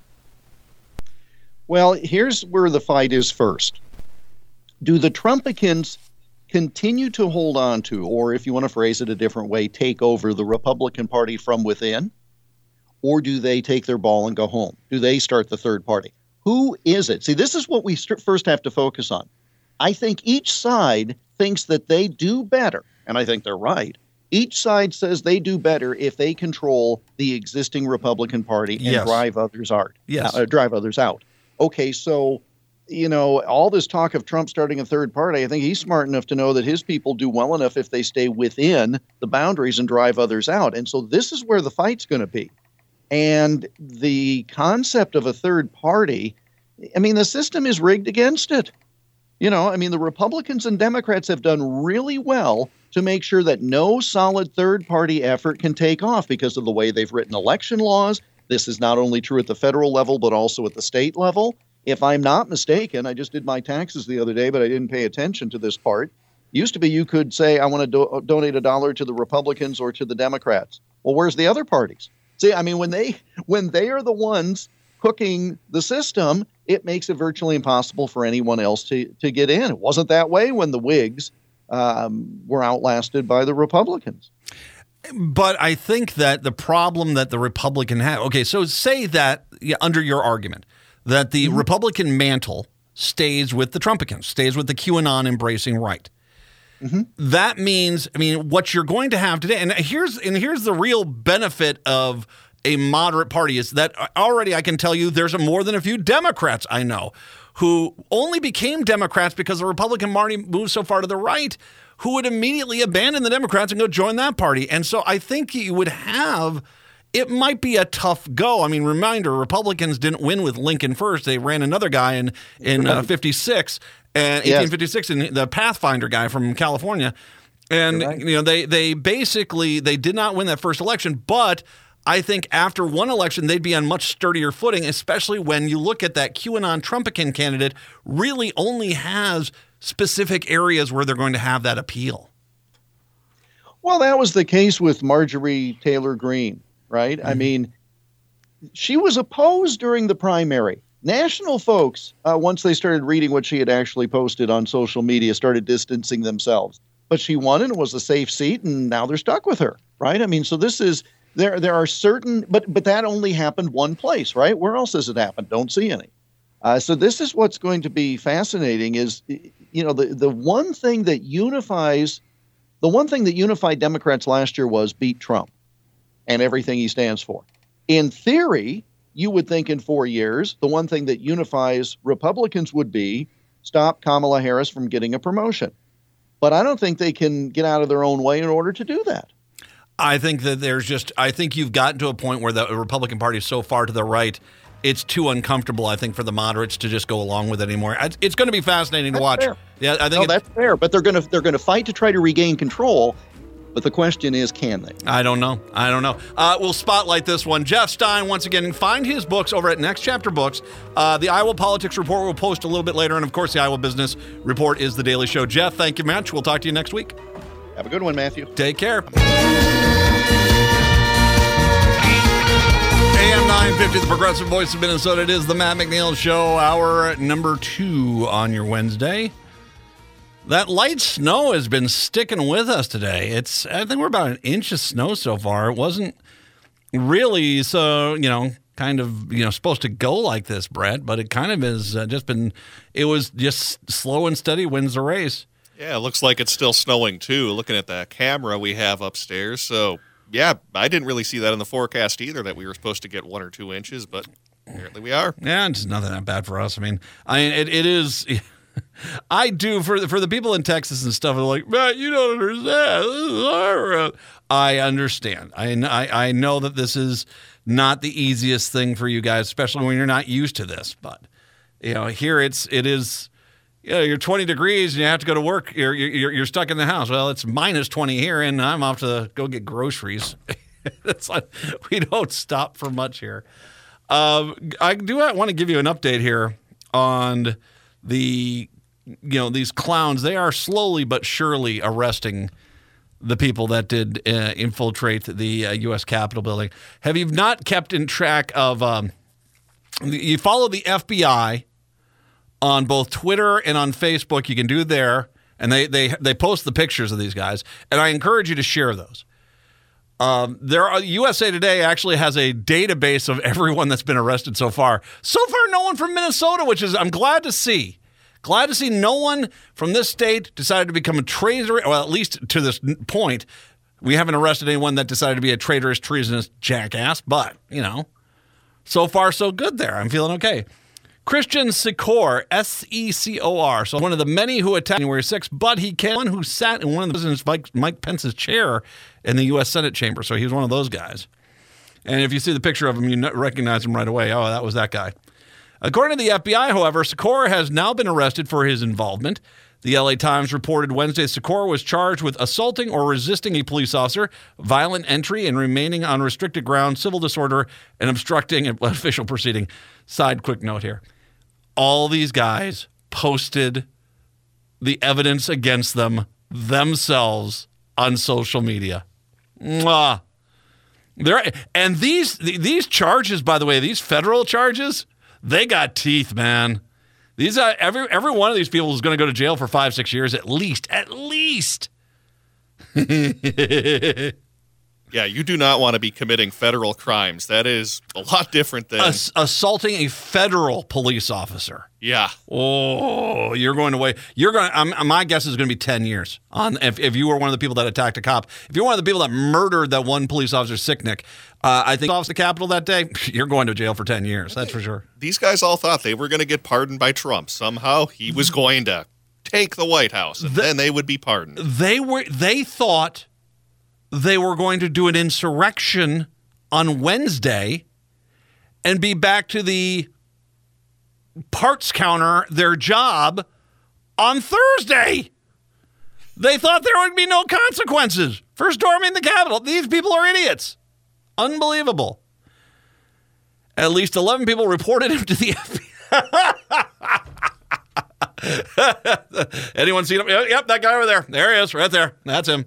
Well, here's where the fight is first. Do the Trumpicans continue to hold on to, or if you want to phrase it a different way, take over the Republican Party from within? Or do they take their ball and go home? Do they start the third party? Who is it? See, this is what we st- first have to focus on. I think each side thinks that they do better, and I think they're right. Each side says they do better if they control the existing Republican Party and yes. drive others out. Yes. Uh, drive others out. Okay, so, you know, all this talk of Trump starting a third party, I think he's smart enough to know that his people do well enough if they stay within the boundaries and drive others out. And so this is where the fight's going to be. And the concept of a third party, I mean, the system is rigged against it. You know, I mean, the Republicans and Democrats have done really well to make sure that no solid third-party effort can take off because of the way they've written election laws. This is not only true at the federal level, but also at the state level. If I'm not mistaken, I just did my taxes the other day, but I didn't pay attention to this part. Used to be you could say, I want to do- donate a dollar to the Republicans or to the Democrats. Well, where's the other parties? See, I mean, when they when they are the ones cooking the system, it makes it virtually impossible for anyone else to, to get in. It wasn't that way when the Whigs um, were outlasted by the Republicans. But I think that the problem that the Republican had, okay, so say that, yeah, under your argument, that the mm-hmm. Republican mantle stays with the Trumpicans, stays with the QAnon embracing right. Mm-hmm. That means, I mean, what you're going to have today, and here's and here's the real benefit of a moderate party is that already I can tell you there's a more than a few Democrats I know who only became Democrats because the Republican Party moved so far to the right, who would immediately abandon the Democrats and go join that party. And so I think you would have it might be a tough go. I mean, reminder, Republicans didn't win with Lincoln first. They ran another guy in, in uh, fifty-six, and eighteen fifty-six, and the Pathfinder guy from California. And, right. you know, they, they basically, they did not win that first election, but I think after one election, they'd be on much sturdier footing, especially when you look at that QAnon Trumpican candidate really only has specific areas where they're going to have that appeal. Well, that was the case with Marjorie Taylor Greene, right? Mm-hmm. I mean, she was opposed during the primary. National folks, uh, once they started reading what she had actually posted on social media, started distancing themselves. But she won and it was a safe seat, and now they're stuck with her, right? I mean, so this is, there there are certain, but but that only happened one place, right? Where else has it happened? Don't see any. Uh, so this is what's going to be fascinating is, you know, the, the one thing that unifies, the one thing that unified Democrats last year was beat Trump and everything he stands for. In theory, you would think in four years, the one thing that unifies Republicans would be stop Kamala Harris from getting a promotion. But I don't think they can get out of their own way in order to do that. I think that there's just, I think you've gotten to a point where the Republican Party is so far to the right, it's too uncomfortable, I think, for the moderates to just go along with it anymore. It's going to be fascinating that's to watch. Fair. Yeah, I think no, that's fair. But they're going to they're going to fight to try to regain control. But the question is, can they? I don't know. I don't know. Uh, we'll spotlight this one. Jeff Stein, once again, find his books over at Next Chapter Books. Uh, the Iowa Politics Report we'll post a little bit later. And, of course, the Iowa Business Report is the Daily Show. Jeff, thank you much. We'll talk to you next week. Have a good one, Matthew. Take care. A M nine fifty, the Progressive Voice of Minnesota. It is the Matt McNeil Show, hour number two on your Wednesday. That light snow has been sticking with us today. It's I think we're about an inch of snow so far. It wasn't really so, you know, kind of, you know, supposed to go like this, Brett, but it kind of has uh, just been, it was just slow and steady wins the race. Yeah, it looks like it's still snowing, too, looking at the camera we have upstairs. So, yeah, I didn't really see that in the forecast either, that we were supposed to get one or two inches, but apparently we are. Yeah, it's nothing that bad for us. I mean, I mean it, it is... I do for the, for the people in Texas and stuff. They're like, Matt, you don't understand. This is our road. I understand. I, I I know that this is not the easiest thing for you guys, especially when you're not used to this. But you know, here it's it is. You know, you're twenty degrees and you have to go to work. You're you're you're stuck in the house. Well, it's minus twenty here, and I'm off to go get groceries. It's like we don't stop for much here. Um, I do want to give you an update here on the, you know, these clowns. They are slowly but surely arresting the people that did uh, infiltrate the uh, U S Capitol building. Have you not kept in track of, um, you follow the F B I on both Twitter and on Facebook. You can do it there, and they, they, they post the pictures of these guys, and I encourage you to share those. Um, there are, U S A Today actually has a database of everyone that's been arrested so far. So far, no one from Minnesota, which is I'm glad to see. Glad to see no one from this state decided to become a traitor. Well, at least to this point, we haven't arrested anyone that decided to be a traitorous, treasonous jackass. But, you know, so far, so good there. I'm feeling okay. Christian Secor, S E C O R, so one of the many who attacked January sixth, but he came one who sat in one of the President Mike, Mike Pence's chair in the U S Senate chamber, so he was one of those guys. And if you see the picture of him, you recognize him right away. Oh, that was that guy. According to the F B I, however, Secor has now been arrested for his involvement. The L A Times reported Wednesday Secor was charged with assaulting or resisting a police officer, violent entry and remaining on restricted ground, civil disorder, and obstructing an official proceeding. Side quick note here. All these guys posted the evidence against them themselves on social media. Mwah. There, and these these charges, by the way, these federal charges, they got teeth, man. These are, every every one of these people is going to go to jail for five, six years at least. At least. Yeah, you do not want to be committing federal crimes. That is a lot different than Ass- assaulting a federal police officer. Yeah. Oh, you're going to wait. You're going. To, um, my guess is going to be ten years. On if, if you were one of the people that attacked a cop, if you're one of the people that murdered that one police officer, Sicknick, uh, I think off the Capitol that day, you're going to jail for ten years. That's for sure. These guys all thought they were going to get pardoned by Trump. Somehow he was going to take the White House, and the, then they would be pardoned. They were. They thought they were going to do an insurrection on Wednesday and be back to the parts counter, their job, on Thursday. They thought there would be no consequences for storming the Capitol. These people are idiots. Unbelievable. At least eleven people reported him to the F B I. Anyone seen him? Yep, that guy over there. There he is, right there. That's him.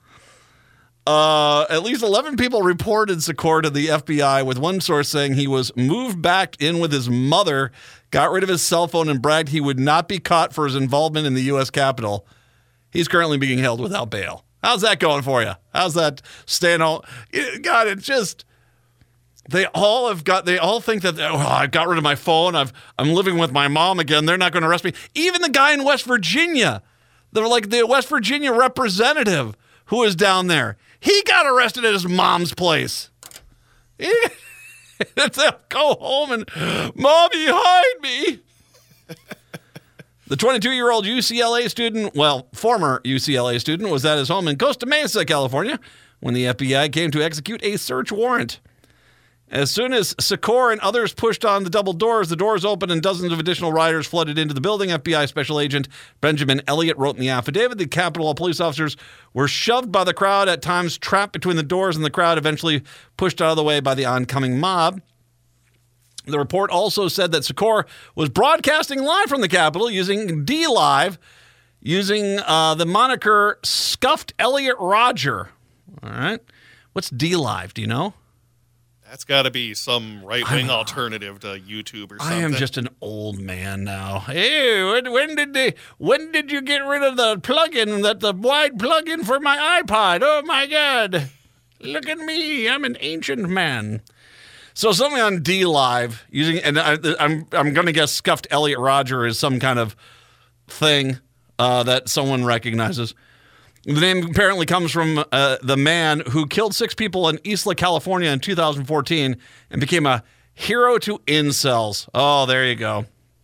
Uh, at least eleven people reported Secor to the F B I, with one source saying he was moved back in with his mother, got rid of his cell phone, and bragged he would not be caught for his involvement in the U S Capitol. He's currently being held without bail. How's that going for you? How's that staying home? God, it's just... They all have got, they all think that, oh, I got rid of my phone. I've, I'm living with my mom again. They're not going to arrest me. Even the guy in West Virginia, they're like the West Virginia representative who is down there, he got arrested at his mom's place. He, go home and, Mommy, hide me. The twenty-two-year-old U C L A student, well, former U C L A student, was at his home in Costa Mesa, California, when the F B I came to execute a search warrant. As soon as Secor and others pushed on the double doors, the doors opened and dozens of additional rioters flooded into the building. F B I Special Agent Benjamin Elliott wrote in the affidavit the Capitol police officers were shoved by the crowd, at times trapped between the doors and the crowd, eventually pushed out of the way by the oncoming mob. The report also said that Secor was broadcasting live from the Capitol using D Live, using uh, the moniker Scuffed Elliott Roger. All right. What's D Live? Do you know? That's got to be some right-wing alternative to YouTube or something. I am just an old man now. Hey, when, when did they? When did you get rid of the plug-in, that the wide plug-in for my iPod? Oh my God! Look at me, I'm an ancient man. So something on D Live using, and I, I'm I'm going to guess Scuffed Elliott Roger is some kind of thing uh, that someone recognizes. The name apparently comes from uh, the man who killed six people in Isla, California in two thousand fourteen and became a hero to incels. Oh, there you go.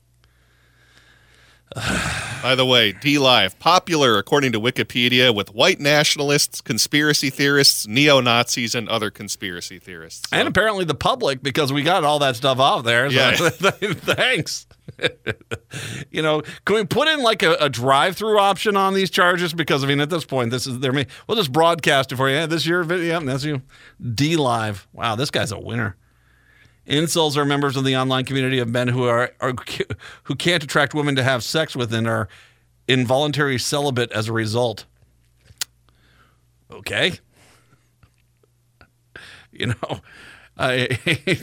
By the way, D Live, popular according to Wikipedia with white nationalists, conspiracy theorists, neo-Nazis, and other conspiracy theorists. So. And apparently the public, because we got all that stuff off there. So yeah. Thanks. You know, can we put in like a, a drive-through option on these charges? Because I mean, at this point, this is their main. We'll just broadcast it for you. Yeah, this is your video. That's you. D Live. Wow, this guy's a winner. Incels are members of the online community of men who are, are who can't attract women to have sex with and are involuntary celibate as a result. Okay. You know, I.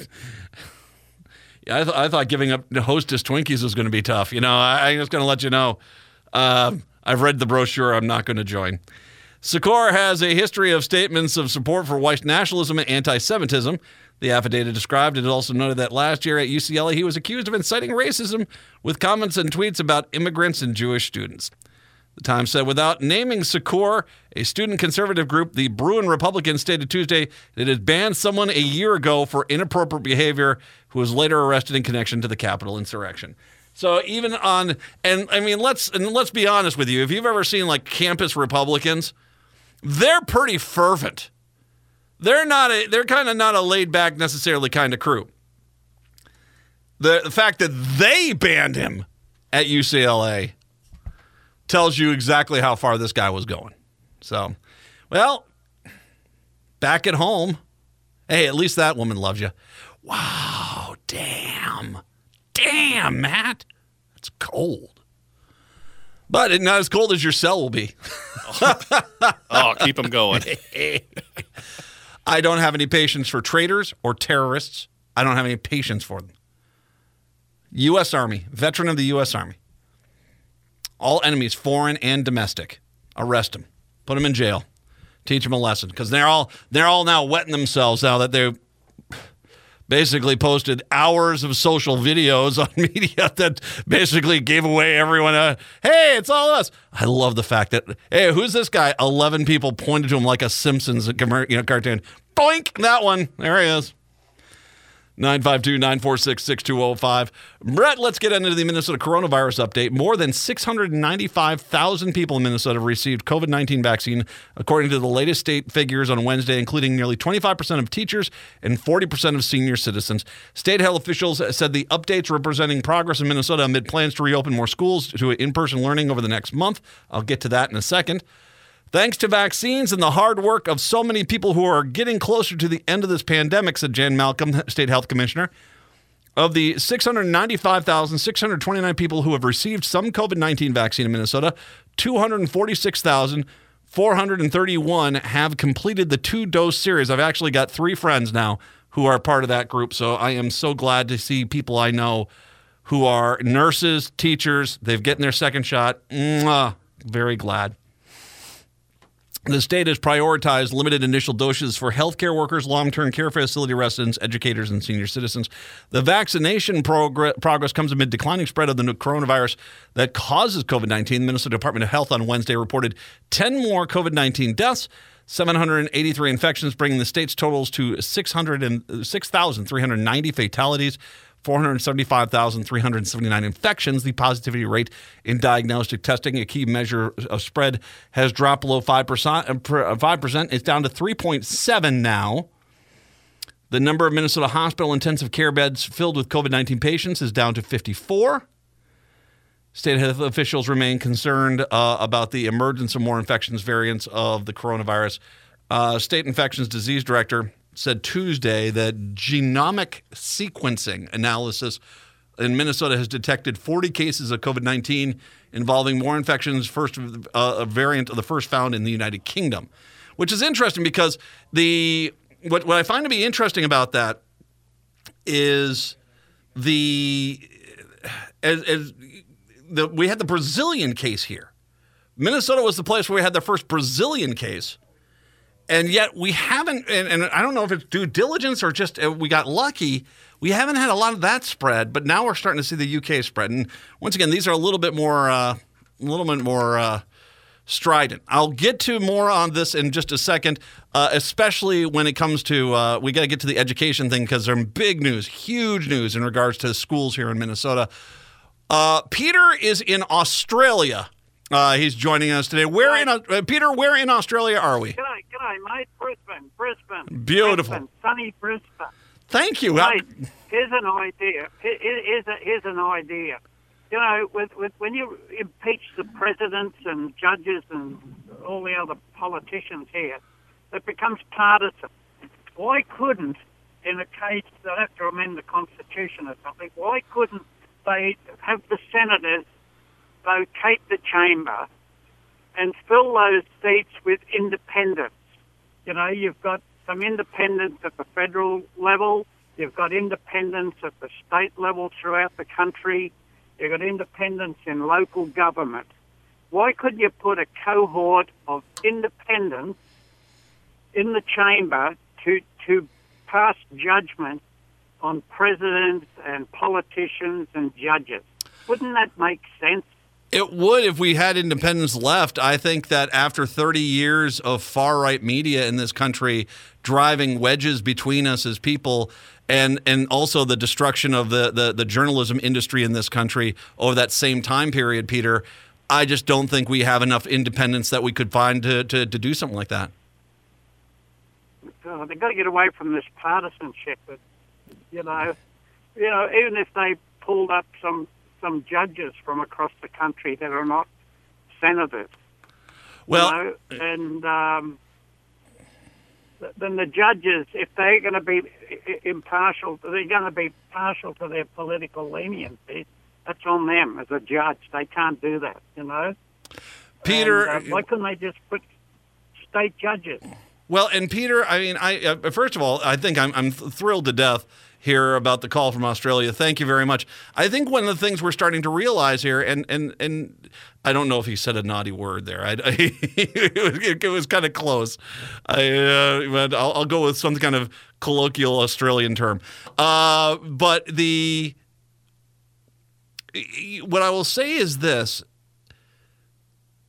Yeah, I, th- I thought giving up Hostess Twinkies was going to be tough. You know, I, I'm just going to let you know. Uh, I've read the brochure. I'm not going to join. Secor has a history of statements of support for white nationalism and anti-Semitism. The affidavit described it also noted that last year at U C L A, he was accused of inciting racism with comments and tweets about immigrants and Jewish students. The Times said, without naming Secor, a student conservative group, the Bruin Republicans, stated Tuesday that it had banned someone a year ago for inappropriate behavior who was later arrested in connection to the Capitol insurrection. So even on, and I mean, let's and let's be honest with you. If you've ever seen like campus Republicans, they're pretty fervent. They're not a, they're kind of not a laid back necessarily kind of crew. The, the fact that they banned him at U C L A tells you exactly how far this guy was going. So, well, back at home, hey, at least that woman loves you. Wow, damn. Damn, Matt. That's cold. But it's not as cold as your cell will be. Oh, keep them going. I don't have any patience for traitors or terrorists. I don't have any patience for them. U S Army, veteran of the U S Army. All enemies, foreign and domestic, arrest them, put them in jail, teach them a lesson, because they're all they're all now wetting themselves now that they basically posted hours of social videos on media that basically gave away everyone a, hey, it's all us. I love the fact that, hey, who's this guy? eleven people pointed to him like a Simpsons you know, cartoon. Boink, that one. There he is. nine five two, nine four six, six two zero five. Brett, let's get into the Minnesota coronavirus update. More than six hundred ninety-five thousand people in Minnesota have received COVID nineteen vaccine, according to the latest state figures on Wednesday, including nearly twenty-five percent of teachers and forty percent of senior citizens. State health officials said the updates representing progress in Minnesota amid plans to reopen more schools to in-person learning over the next month. I'll get to that in a second. Thanks to vaccines and the hard work of so many people who are getting closer to the end of this pandemic, said Jan Malcolm, state health commissioner. Of the six hundred ninety-five thousand, six hundred twenty-nine people who have received some COVID nineteen vaccine in Minnesota, two hundred forty-six thousand, four hundred thirty-one have completed the two-dose series. I've actually got three friends now who are part of that group, so I am so glad to see people I know who are nurses, teachers. They've gotten their second shot. Mwah, very glad. The state has prioritized limited initial doses for healthcare workers, long-term care facility residents, educators, and senior citizens. The vaccination progr- progress comes amid declining spread of the coronavirus that causes COVID nineteen. The Minnesota Department of Health on Wednesday reported ten more COVID nineteen deaths, seven hundred eighty-three infections, bringing the state's totals to six thousand three hundred ninety fatalities, four hundred seventy-five thousand three hundred seventy-nine infections. The positivity rate in diagnostic testing, a key measure of spread, has dropped below five percent. five percent. It's down to three point seven now. The number of Minnesota hospital intensive care beds filled with COVID nineteen patients is down to fifty-four. State health officials remain concerned uh, about the emergence of more infections variants of the coronavirus. Uh, State Infectious Disease Director said Tuesday that genomic sequencing analysis in Minnesota has detected forty cases of COVID nineteen involving more infections, first uh, a variant of the first found in the United Kingdom, which is interesting because the what, what I find to be interesting about that is the as, as the we had the Brazilian case here. Minnesota was the place where we had the first Brazilian case. And yet we haven't, and, and I don't know if it's due diligence or just uh, we got lucky, we haven't had a lot of that spread, but now we're starting to see the U K spread. And once again, these are a little bit more, uh, a little bit more uh, strident. I'll get to more on this in just a second, uh, especially when it comes to, uh, we got to get to the education thing because there's big news, huge news in regards to schools here in Minnesota. Uh, Peter is in Australia. Uh, he's joining us today. Where in uh, Peter? Where in Australia are we? G'day, g'day, mate. Brisbane, Brisbane. Beautiful, Brisbane, sunny Brisbane. Thank you. Mate, here's an idea. Here- Here's, a, here's an idea. You know, with, with when you impeach the presidents and judges and all the other politicians here, it becomes partisan. Why couldn't, in a case they'll have to amend the Constitution or something, why couldn't they have the senators vacate the chamber and fill those seats with independents? You know, you've got some independents at the federal level, you've got independents at the state level throughout the country, you've got independents in local government. Why couldn't you put a cohort of independents in the chamber to to pass judgment on presidents and politicians and judges? Wouldn't that make sense? It would if we had independents left. I think that after thirty years of far-right media in this country driving wedges between us as people and and also the destruction of the, the, the journalism industry in this country over that same time period, Peter, I just don't think we have enough independents that we could find to, to, to do something like that. Oh, they've got to get away from this partisanship. But, you know, you know, even if they pulled up some some judges from across the country that are not senators. Well, you know, and um, th- then the judges, if they're going to be i- impartial, they're going to be partial to their political leniency. That's on them as a judge. They can't do that, you know. Peter, And, uh, why couldn't they just put state judges? Well, and Peter, I mean, I uh, first of all, I think I'm I'm thrilled to death here about the call from Australia. Thank you very much. I think one of the things we're starting to realize here, and and and I don't know if he said a naughty word there. I, I it, it was kind of close. I uh, but I'll, I'll go with some kind of colloquial Australian term. Uh, but the what I will say is this.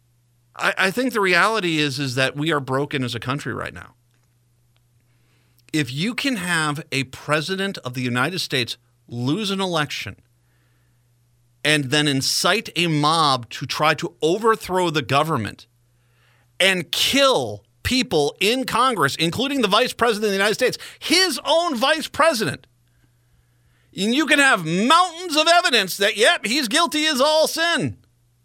I, I think the reality is is that we are broken as a country right now. if you can have a president of the United States lose an election and then incite a mob to try to overthrow the government and kill people in Congress, including the vice president of the United States, his own vice president, and you can have mountains of evidence that, yep, he's guilty as all sin,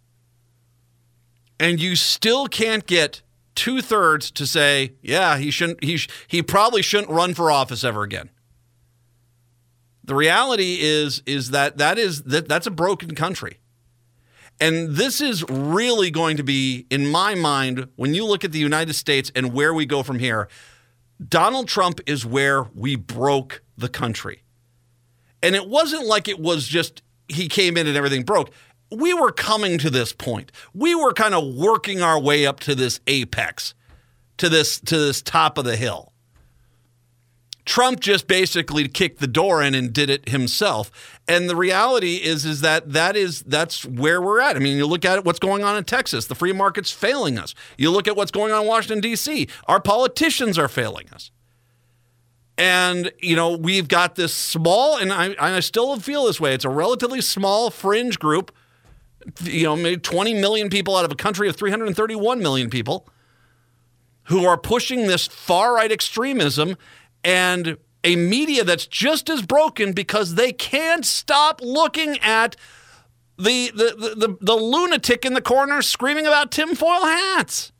and you still can't get two-thirds to say, yeah, he shouldn't. He sh- he probably shouldn't run for office ever again. The reality is is that that is that that's a broken country, and this is really going to be, in my mind, when you look at the United States and where we go from here. Donald Trump is where we broke the country, and it wasn't like it was just he came in and everything broke. We were coming to this point. We were kind of working our way up to this apex, to this to this top of the hill. Trump just basically kicked the door in and did it himself. And the reality is, is that that is that's where we're at. I mean, you look at what's going on in Texas. The free market's failing us. You look at what's going on in Washington, D C. Our politicians are failing us. And, you know, we've got this small, and I, I still feel this way, it's a relatively small fringe group, you know, maybe twenty million people out of a country of three hundred thirty-one million people who are pushing this far-right extremism, and a media that's just as broken because they can't stop looking at the the the, the, the lunatic in the corner screaming about tinfoil hats.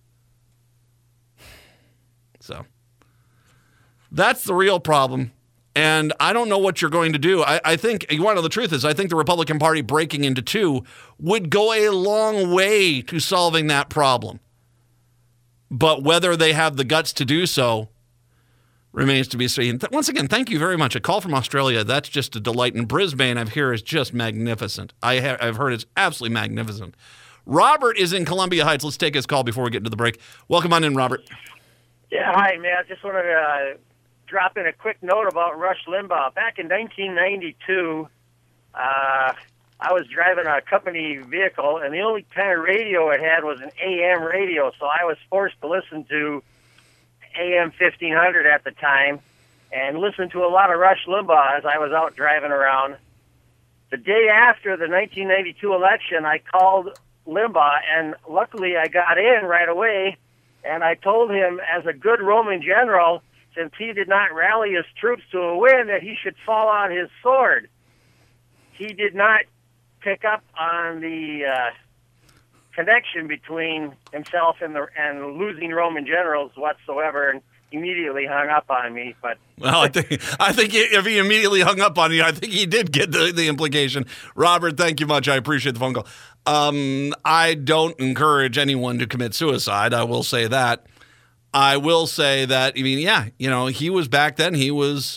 So that's the real problem. And I don't know what you're going to do. I, I think, you want to know the truth is, I think the Republican Party breaking into two would go a long way to solving that problem. But whether they have the guts to do so remains to be seen. Once again, thank you very much. A call from Australia, that's just a delight. And Brisbane, I've heard, is just magnificent. I have, I've heard it's absolutely magnificent. Robert is in Columbia Heights. Let's take his call before we get into the break. Welcome on in, Robert. Yeah, hi, man. I just wanted to uh, drop in a quick note about Rush Limbaugh. Back in nineteen ninety-two, uh, I was driving a company vehicle, and the only kind of radio it had was an A M radio, so I was forced to listen to A M fifteen hundred at the time and listen to a lot of Rush Limbaugh as I was out driving around. The day after the nineteen ninety-two election, I called Limbaugh, and luckily I got in right away, and I told him, as a good Roman general, since he did not rally his troops to a win, that he should fall on his sword. He did not pick up on the uh, connection between himself and the and losing Roman generals whatsoever, and immediately hung up on me. But well, I think I think if he immediately hung up on you, I think he did get the, the implication. Robert, thank you much. I appreciate the phone call. Um, I don't encourage anyone to commit suicide. I will say that. I will say that. I mean, yeah, you know, he was back then. He was.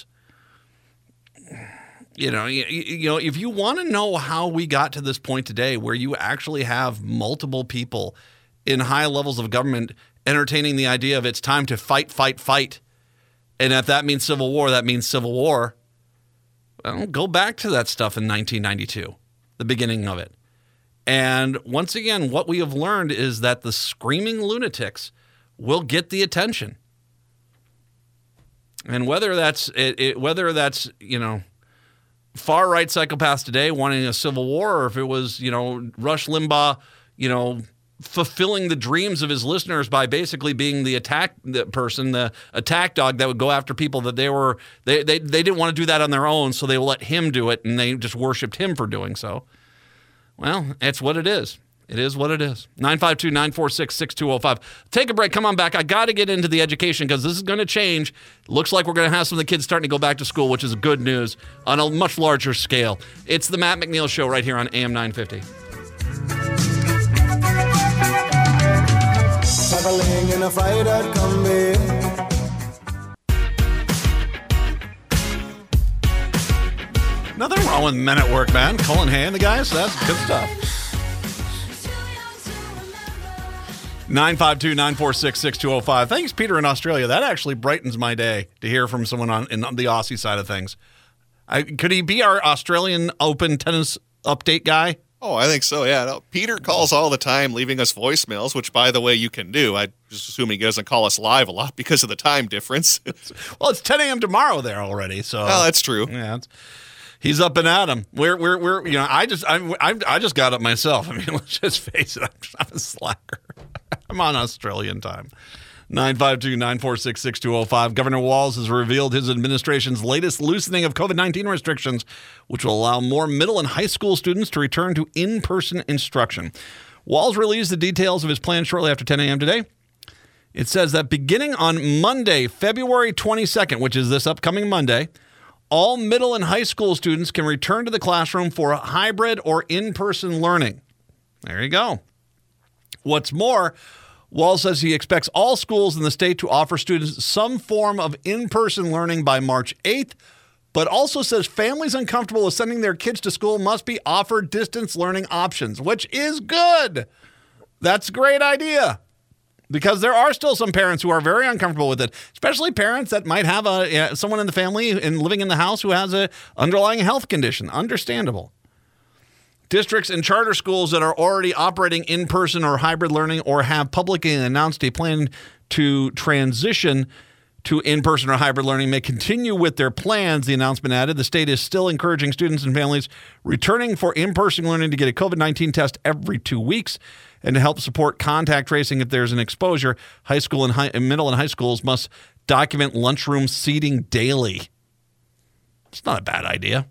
You know, you, you know, if you want to know how we got to this point today where you actually have multiple people in high levels of government entertaining the idea of it's time to fight, fight, fight, and if that means civil war, that means civil war, well, go back to that stuff in nineteen ninety-two, the beginning of it. And once again, what we have learned is that the screaming lunatics will get the attention. And whether that's, it, it, whether that's, you know, far-right psychopaths today wanting a civil war, or if it was, you know, Rush Limbaugh, you know, fulfilling the dreams of his listeners by basically being the attack the person, the attack dog that would go after people that they were, they, they, they didn't want to do that on their own, so they let him do it, and they just worshipped him for doing so. Well, it's what it is. It is what it is. nine five two, nine four six, six two zero five. Take a break. Come on back. I got to get into the education because this is going to change. Looks like we're going to have some of the kids starting to go back to school, which is good news on a much larger scale. It's the Matt McNeil Show right here on A M nine fifty. Traveling in a freighter combi. Nothing wrong with Men at Work, man. Colin Hay and the guys, that's good stuff. nine five two, nine four six, six two zero five. Thanks, Peter in Australia. That actually brightens my day to hear from someone on, in, on the Aussie side of things. I, could he be our Australian Open tennis update guy Oh, I think so, yeah. No, Peter calls all the time, leaving us voicemails, which, by the way, you can do. I just assuming he doesn't call us live a lot because of the time difference. Well, it's ten a.m. tomorrow there already, so. Oh, that's true. Yeah, it's, he's up and at 'em. We're, we're, we're, you know, I just, I, I, I just got up myself. I mean, let's just face it, I'm, I'm a slacker. I'm on Australian time. nine five two, nine four six, six two zero five. Governor Walz has revealed his administration's latest loosening of COVID nineteen restrictions, which will allow more middle and high school students to return to in-person instruction. Walz released the details of his plan shortly after ten a.m. today. It says that beginning on Monday, February twenty-second, which is this upcoming Monday, all middle and high school students can return to the classroom for hybrid or in-person learning. There you go. What's more, Walz says he expects all schools in the state to offer students some form of in-person learning by March eighth, but also says families uncomfortable with sending their kids to school must be offered distance learning options, which is good. That's a great idea because there are still some parents who are very uncomfortable with it, especially parents that might have a someone in the family and living in the house who has an underlying health condition. Understandable. Districts and charter schools that are already operating in-person or hybrid learning or have publicly announced a plan to transition to in-person or hybrid learning may continue with their plans, the announcement added. The state is still encouraging students and families returning for in-person learning to get a COVID nineteen test every two weeks and to help support contact tracing if there's an exposure. High school and, high, and middle and high schools must document lunchroom seating daily. It's not a bad idea.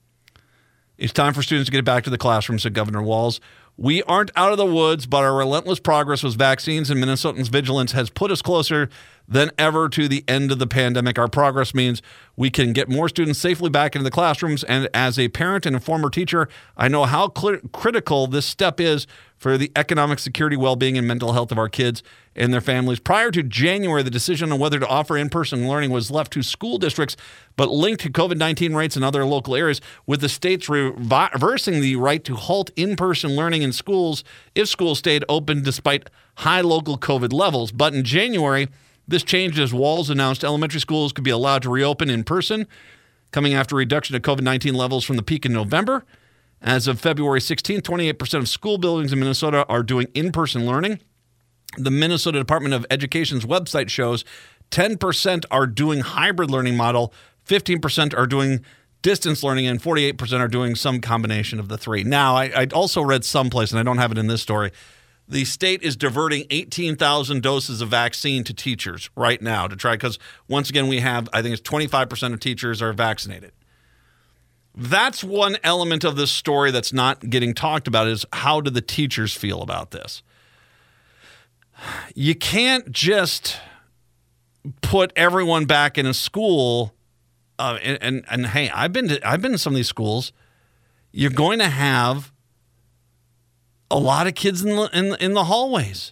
It's time for students to get back to the classroom, said Governor Walz. We aren't out of the woods, but our relentless progress with vaccines and Minnesotans' vigilance has put us closer than ever to the end of the pandemic. Our progress means we can get more students safely back into the classrooms. And as a parent and a former teacher, I know how cl- critical this step is for the economic security, well-being, and mental health of our kids and their families. Prior to January, the decision on whether to offer in-person learning was left to school districts, but linked to COVID nineteen rates in other local areas, with the states reversing the right to halt in-person learning in schools if schools stayed open despite high local COVID levels. But in January, this changed as Walz announced elementary schools could be allowed to reopen in person, coming after a reduction of COVID nineteen levels from the peak in November. As of February sixteenth, twenty-eight percent of school buildings in Minnesota are doing in-person learning. The Minnesota Department of Education's website shows ten percent are doing hybrid learning model, fifteen percent are doing distance learning, and forty-eight percent are doing some combination of the three. Now, I, I also read someplace, and I don't have it in this story, the state is diverting eighteen thousand doses of vaccine to teachers right now to try, because once again, we have, I think it's twenty-five percent of teachers are vaccinated. That's one element of this story that's not getting talked about is how do the teachers feel about this? You can't just put everyone back in a school uh, and, and, and hey, I've been to, I've been to some of these schools. You're going to have a lot of kids in the, in, in the hallways.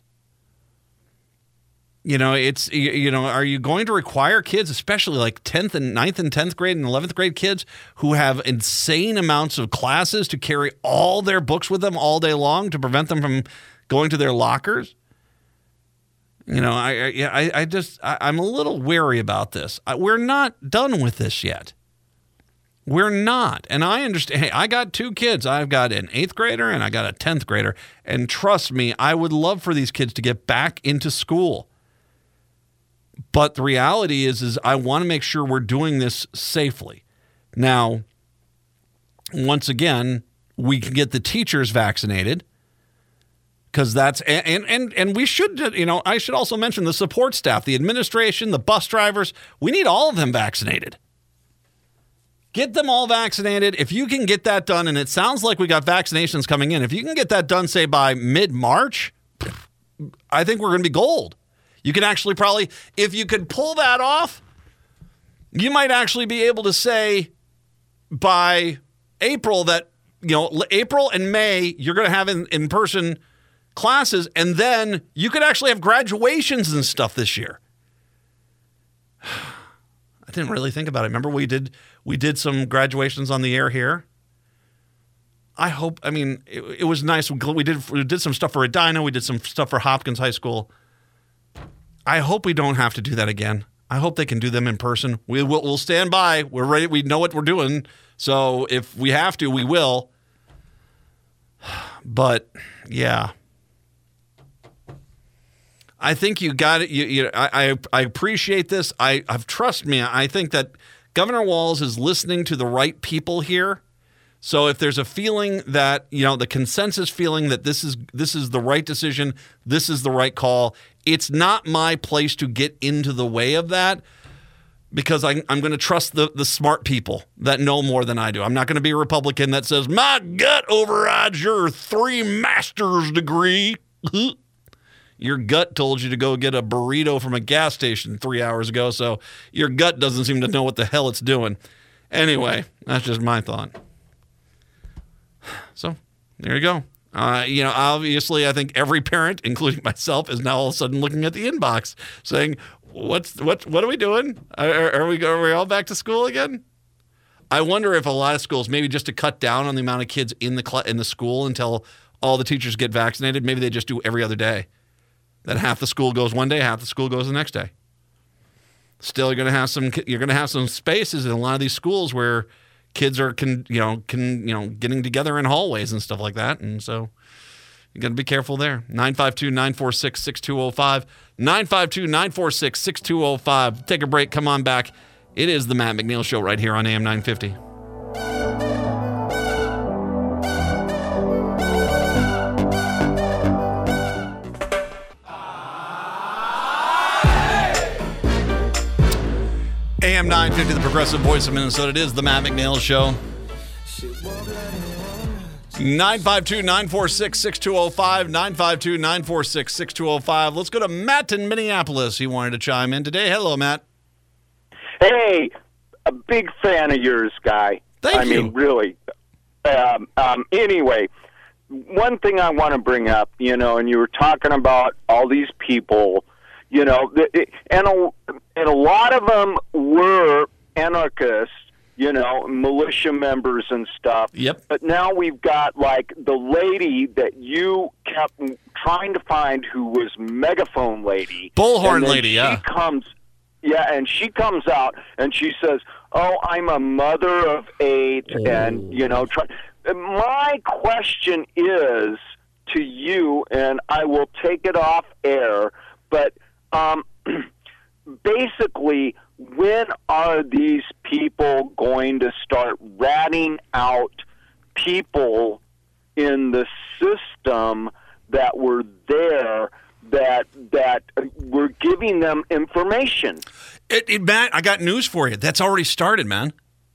You know, it's, you know, are you going to require kids, especially like tenth and ninth and tenth grade and eleventh grade kids who have insane amounts of classes to carry all their books with them all day long to prevent them from going to their lockers? You know, I, I, I just, I, I'm a little wary about this. I, we're not done with this yet. We're not. And I understand. Hey, I got two kids. I've got an eighth grader and I got a tenth grader. And trust me, I would love for these kids to get back into school. But the reality is, is I want to make sure we're doing this safely. Now, once again, we can get the teachers vaccinated because that's, and, and, and we should, you know, I should also mention the support staff, the administration, the bus drivers. We need all of them vaccinated. Get them all vaccinated. If you can get that done, and it sounds like we got vaccinations coming in, if you can get that done, say, by mid-March, I think we're going to be gold. You can actually probably, if you could pull that off, you might actually be able to say by April that, you know, April and May, you're going to have in, in-person classes, and then you could actually have graduations and stuff this year. I didn't really think about it. Remember we did we did some graduations on the air here? I hope, I mean, it, it was nice. We did, we did some stuff for Edina. We did some stuff for Hopkins High School. I hope we don't have to do that again. I hope they can do them in person. We will, we'll stand by. We're ready. We know what we're doing. So if we have to, we will. But yeah, I think you got it. You, you, I, I, I appreciate this. I, I've trust me. I think that Governor Walz is listening to the right people here. So if there's a feeling that, you know, the consensus feeling that this is this is the right decision, this is the right call, it's not my place to get into the way of that, because I, I'm going to trust the, the smart people that know more than I do. I'm not going to be a Republican that says, my gut overrides your three master's degree. Your gut told you to go get a burrito from a gas station three hours ago, so your gut doesn't seem to know what the hell it's doing. Anyway, that's just my thought. So there you go. Uh, you know, obviously, I think every parent, including myself, is now all of a sudden looking at the inbox saying, "What's what? What are we doing? Are, are we are we all back to school again?" I wonder if a lot of schools, maybe just to cut down on the amount of kids in the cl- in the school until all the teachers get vaccinated, maybe they just do every other day. That half the school goes one day, half the school goes the next day. Still, you're going to have some you're going to have some spaces in a lot of these schools where kids are, can, you know, can, you know, getting together in hallways and stuff like that. And so you got to be careful there. nine five two, nine four six, six two zero five. nine five two, nine four six, six two zero five. Take a break. Come on back. It is the Matt McNeil Show right here on A M nine fifty. A M nine fifty, the progressive voice of Minnesota. It is the Matt McNeil Show. nine five two, nine four six, six two zero five. nine five two, nine four six, six two zero five. Let's go to Matt in Minneapolis. He wanted to chime in today. Hello, Matt. Hey, a big fan of yours, Guy. Thank I you. I mean, really. Um, um, anyway, one thing I want to bring up, you know, and you were talking about all these people, you know, and a, and a lot of them were anarchists, you know, militia members and stuff. Yep. But now we've got, like, the lady that you kept trying to find who was Megaphone Lady. Bullhorn and then Lady, she yeah. Comes, yeah, and she comes out and she says, oh, I'm a mother of eight, Oh. and, you know, try. My question is to you, and I will take it off air, but um, basically, when are these people going to start ratting out people in the system that were there that that were giving them information? It, it, Matt, I got news for you. That's already started, man.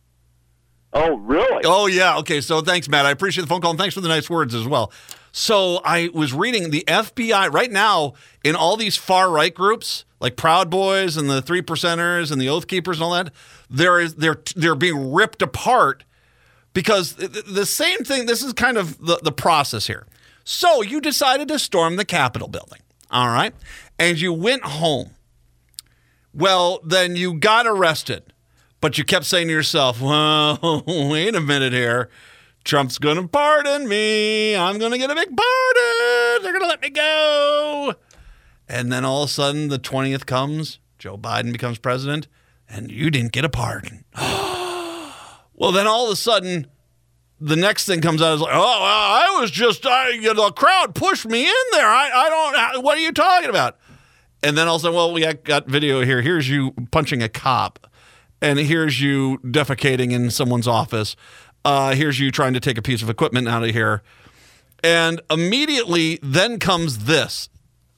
Oh, really? Oh, yeah. Okay, so thanks, Matt. I appreciate the phone call, and thanks for the nice words as well. So I was reading the F B I right now in all these far-right groups, like Proud Boys and the Three Percenters and the Oath Keepers and all that, there is they're they're being ripped apart because the same thing. This is kind of the, the process here. So you decided to storm the Capitol building, all right, and you went home. Well, then you got arrested, but you kept saying to yourself, well, wait a minute here. Trump's going to pardon me. I'm going to get a big pardon. They're going to let me go. And then all of a sudden, the twentieth comes. Joe Biden becomes president, and you didn't get a pardon. Well, then all of a sudden, the next thing comes out is like, oh, I was just, I, you know, the crowd pushed me in there. I, I don't, what are you talking about? And then all of a sudden, well, we got, got video here. Here's you punching a cop. And here's you defecating in someone's office. Uh, here's you trying to take a piece of equipment out of here. And immediately then comes this.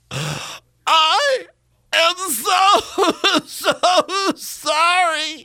I am so, so sorry.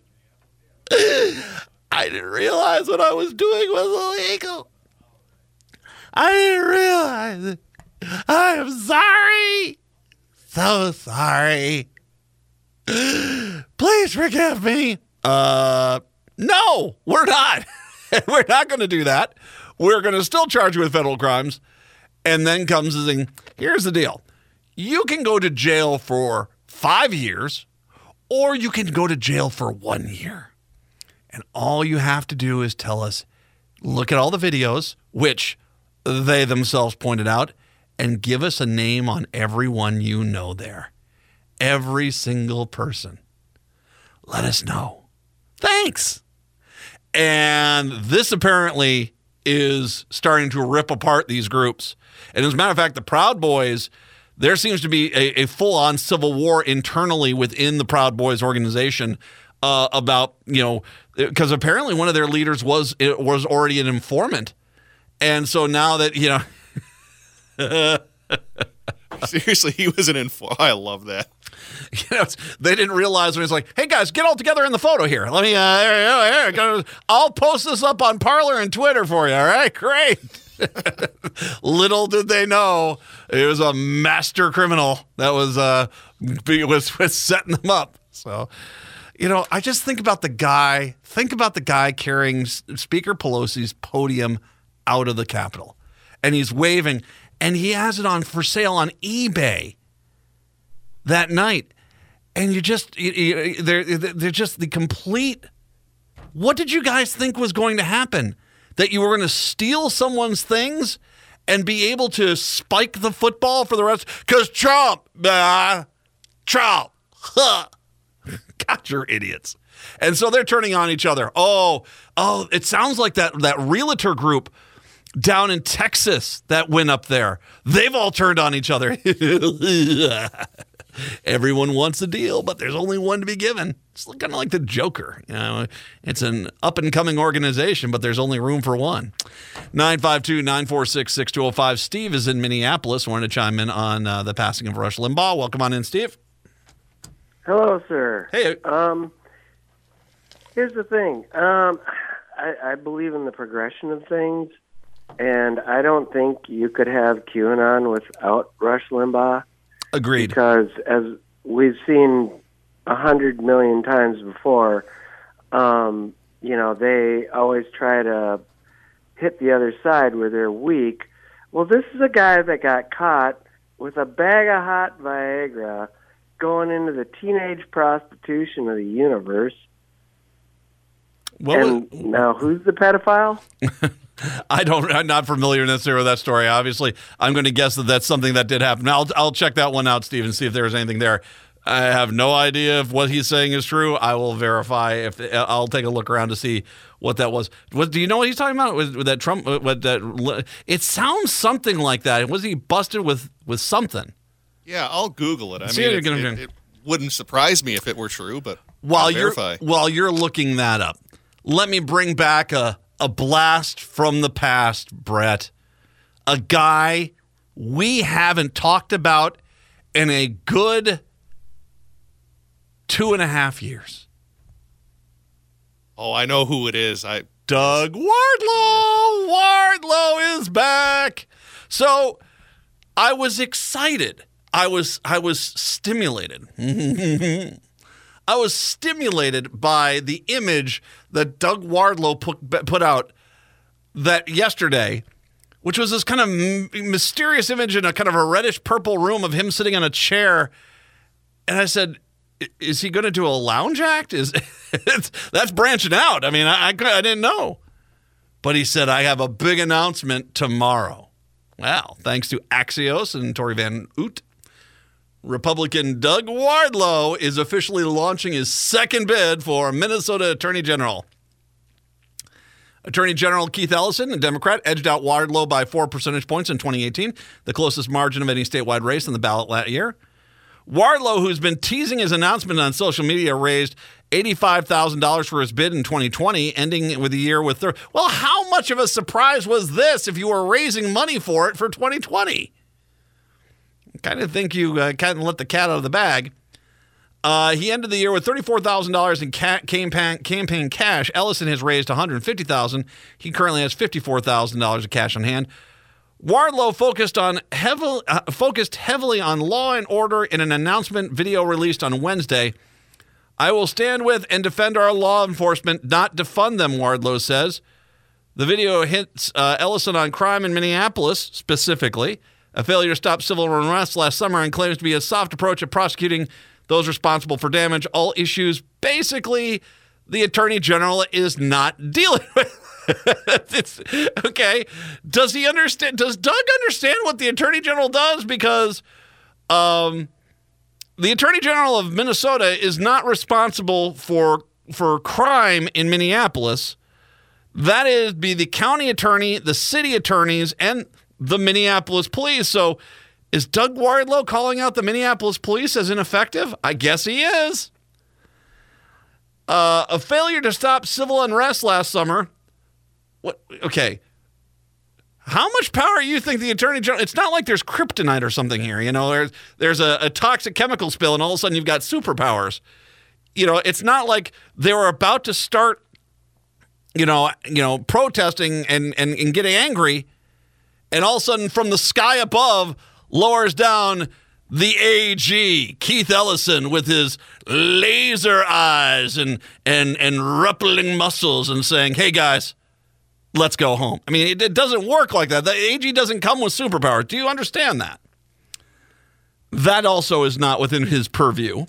I didn't realize what I was doing was illegal. I didn't realize it. I am sorry. So sorry. Please forgive me. Uh, no, we're not. We're not going to do that. We're going to still charge you with federal crimes. And then comes the thing. Here's the deal. You can go to jail for five years, or you can go to jail for one year. And all you have to do is tell us, look at all the videos, which they themselves pointed out, and give us a name on everyone you know there. Every single person. Let us know. Thanks. And this apparently is starting to rip apart these groups. And as a matter of fact, the Proud Boys, there seems to be a, a full-on civil war internally within the Proud Boys organization uh, about, you know, because apparently one of their leaders was was already an informant. And so now that, you know... Seriously, he was an info. I love that. You know, they didn't realize when he's like, "Hey guys, get all together in the photo here. Let me. Uh, here, here, here. I'll post this up on Parler and Twitter for you. All right, great." Little did they know it was a master criminal that was uh was, was setting them up. So, you know, I just think about the guy. Think about the guy carrying Speaker Pelosi's podium out of the Capitol, and he's waving, and he has it on for sale on eBay that night. And you just, you, you, they're, they're just the complete, what did you guys think was going to happen? That you were going to steal someone's things and be able to spike the football for the rest? Because Trump, uh, Trump, huh. God, you're idiots. And so they're turning on each other. Oh, oh, it sounds like that, that realtor group down in Texas that went up there. They've all turned on each other. Everyone wants a deal, but there's only one to be given. It's kind of like the Joker. You know, it's an up-and-coming organization, but there's only room for one. nine five two, nine four six, six two zero five. Steve is in Minneapolis. Wanted to chime in on uh, the passing of Rush Limbaugh. Welcome on in, Steve. Hello, sir. Hey. Um, here's the thing. Um, I, I believe in the progression of things, and I don't think you could have QAnon without Rush Limbaugh. Agreed. Because as we've seen a hundred million times before, um, you know, they always try to hit the other side where they're weak. Well, this is a guy that got caught with a bag of hot Viagra going into the teenage prostitution of the universe. What and was, now, who's the pedophile? I don't. I'm not familiar necessarily with that story. Obviously, I'm going to guess that that's something that did happen. I'll I'll check that one out, Steve, and see if there's anything there. I have no idea if what he's saying is true. I will verify. If I'll take a look around to see what that was. What do you know what he's talking about? With, with that Trump? With that? It sounds something like that. Was he busted with with something? Yeah, I'll Google it. I See mean, it it, again. it, it wouldn't surprise me if it were true, but while I'll you're verify. while you're looking that up, let me bring back a. A blast from the past, Brett. A guy we haven't talked about in a good two and a half years. Oh, I know who it is. I Doug Wardlow. Wardlow is back. So I was excited. I was I was stimulated. I was stimulated by the image that Doug Wardlow put, put out that yesterday, which was this kind of m- mysterious image in a kind of a reddish purple room of him sitting on a chair. And I said, is he going to do a lounge act? Is that's branching out. I mean, I, I, I didn't know. But he said, I have a big announcement tomorrow. Well, thanks to Axios and Tori Van Oot, Republican Doug Wardlow is officially launching his second bid for Minnesota Attorney General. Attorney General Keith Ellison, a Democrat, edged out Wardlow by four percentage points in twenty eighteen, the closest margin of any statewide race on the ballot that year. Wardlow, who's been teasing his announcement on social media, raised eighty-five thousand dollars for his bid in twenty twenty, ending with the year with thirty. Well, how much of a surprise was this if you were raising money for it for twenty twenty? Kind of think you uh, kind of let the cat out of the bag. Uh, he ended the year with thirty-four thousand dollars in ca- campaign, campaign cash. Ellison has raised one hundred fifty thousand dollars. He currently has fifty-four thousand dollars of cash on hand. Wardlow focused on heavily, uh, focused heavily on law and order in an announcement video released on Wednesday. I will stand with and defend our law enforcement, not defund them, Wardlow says. The video hits uh, Ellison on crime in Minneapolis, specifically. A failure to stop civil unrest last summer, and claims to be a soft approach at prosecuting those responsible for damage. All issues, basically, the Attorney General is not dealing with. It's, okay. Does he understand? Does Doug understand what the Attorney General does? Because um, the Attorney General of Minnesota is not responsible for for crime in Minneapolis. That is be the county attorney, the city attorneys, and the Minneapolis police. So is Doug Wardlow calling out the Minneapolis police as ineffective? I guess he is. Uh, a failure to stop civil unrest last summer. What? Okay. How much power do you think the attorney general? It's not like there's kryptonite or something here. You know, there's there's a, a toxic chemical spill, and all of a sudden you've got superpowers. You know, it's not like they were about to start, you know, you know, protesting and, and, and getting angry, and all of a sudden from the sky above lowers down the A G, Keith Ellison, with his laser eyes and and and ruppling muscles, and saying, "Hey guys, let's go home." I mean, it, it doesn't work like that. The A G doesn't come with superpowers. Do you understand that? That also is not within his purview.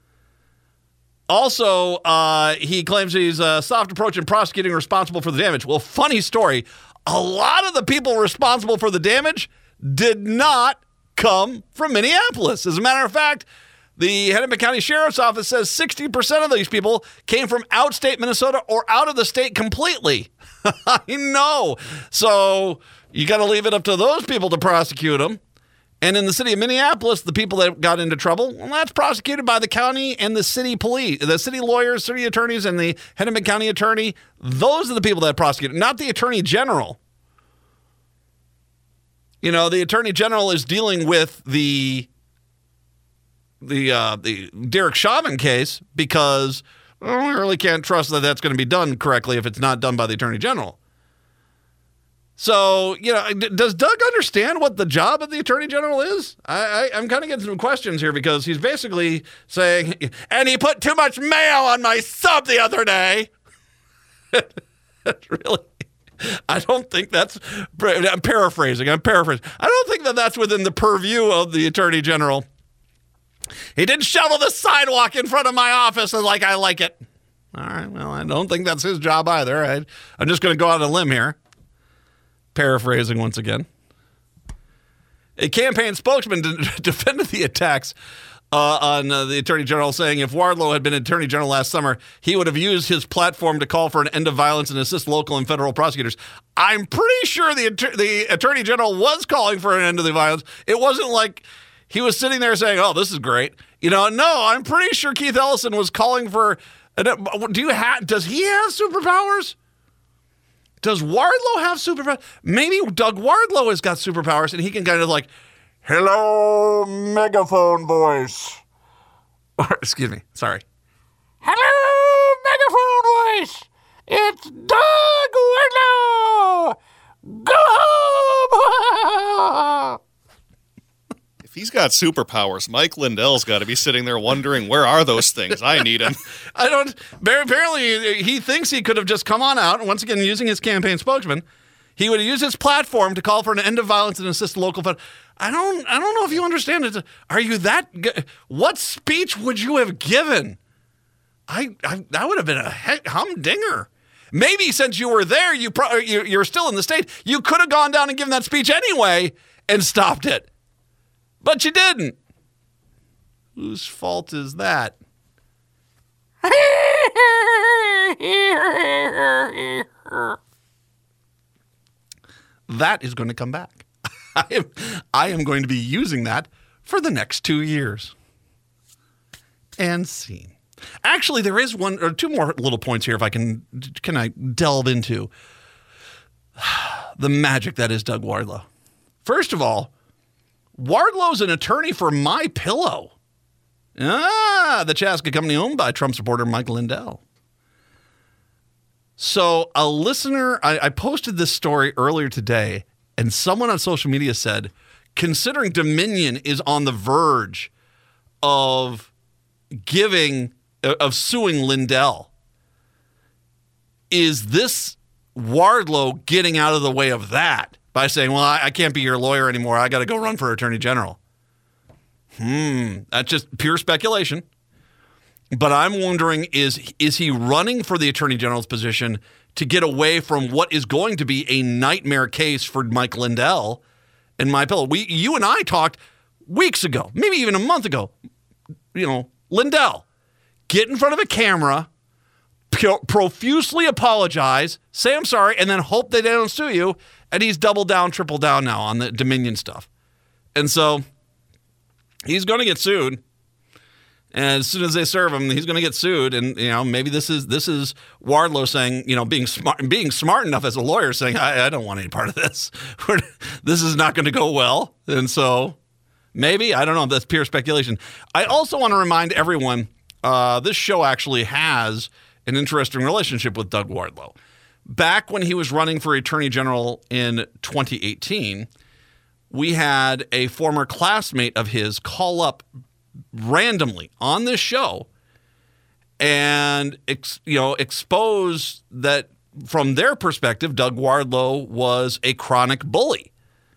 Also, uh, he claims he's a soft approach in prosecuting responsible for the damage. Well, funny story. A lot of the people responsible for the damage did not come from Minneapolis. As a matter of fact, the Hennepin County Sheriff's Office says sixty percent of these people came from outstate Minnesota or out of the state completely. I know. So you got to leave it up to those people to prosecute them. And in the city of Minneapolis, the people that got into trouble, well, that's prosecuted by the county and the city police, the city lawyers, city attorneys, and the Hennepin County attorney. Those are the people that prosecute, not the attorney general. You know, the attorney general is dealing with the the uh, the Derek Chauvin case because well, we really can't trust that that's going to be done correctly if it's not done by the attorney general. So, you know, does Doug understand what the job of the attorney general is? I, I, I'm kind of getting some questions here because he's basically saying, and he put too much mayo on my sub the other day. Really? I don't think that's, I'm paraphrasing, I'm paraphrasing. I don't think that that's within the purview of the attorney general. He didn't shovel the sidewalk in front of my office like I like it. All right, well, I don't think that's his job either. I, I'm just going to go out on a limb here. Paraphrasing once again. A campaign spokesman d- defended the attacks uh, on uh, the attorney general, saying if Wardlow had been attorney general last summer, he would have used his platform to call for an end of violence and assist local and federal prosecutors. I'm pretty sure the att- the attorney general was calling for an end of the violence. It wasn't like he was sitting there saying, "Oh, this is great." You know, no, I'm pretty sure Keith Ellison was calling for. An, do you have? Does he have superpowers? Does Wardlow have superpowers? Maybe Doug Wardlow has got superpowers and he can kind of like, hello, megaphone voice. Or, excuse me, sorry. Hello, megaphone voice. It's Doug Wardlow. Go home. If he's got superpowers, Mike Lindell's got to be sitting there wondering, where are those things? I need them. I don't. Apparently, he thinks he could have just come on out, and once again, using his campaign spokesman, he would have used his platform to call for an end of violence and assist local. Fed- I don't. I don't know if you understand it. Are you that? G- what speech would you have given? I. I that would have been a heck, humdinger. Maybe since you were there, you pro- you're still in the state. You could have gone down and given that speech anyway and stopped it. But you didn't. Whose fault is that? That is going to come back. I am, I am going to be using that for the next two years. And scene. Actually, there is one or two more little points here if I can can I delve into the magic that is Doug Wardlow. First of all, Wardlow's an attorney for MyPillow. Ah, the Chaska company owned by Trump supporter Mike Lindell. So a listener, I, I posted this story earlier today, and someone on social media said, considering Dominion is on the verge of giving, of suing Lindell, is this Wardlow getting out of the way of that? By saying, well, I, I can't be your lawyer anymore. I got to go run for attorney general. Hmm. That's just pure speculation. But I'm wondering, is is he running for the attorney general's position to get away from what is going to be a nightmare case for Mike Lindell and MyPillow? We, you and I talked weeks ago, maybe even a month ago. You know, Lindell, get in front of a camera, profusely apologize, say I'm sorry, and then hope they don't sue you. And he's doubled down, triple down now on the Dominion stuff. And so he's going to get sued. And as soon as they serve him, he's going to get sued. And, you know, maybe this is this is Wardlow saying, you know, being smart being smart enough as a lawyer saying, I, I don't want any part of this. This is not going to go well. And so maybe, I don't know, that's pure speculation. I also want to remind everyone, uh, this show actually has an interesting relationship with Doug Wardlow. Back when he was running for Attorney General in twenty eighteen, we had a former classmate of his call up randomly on this show and ex, you know expose that from their perspective, Doug Wardlow was a chronic bully.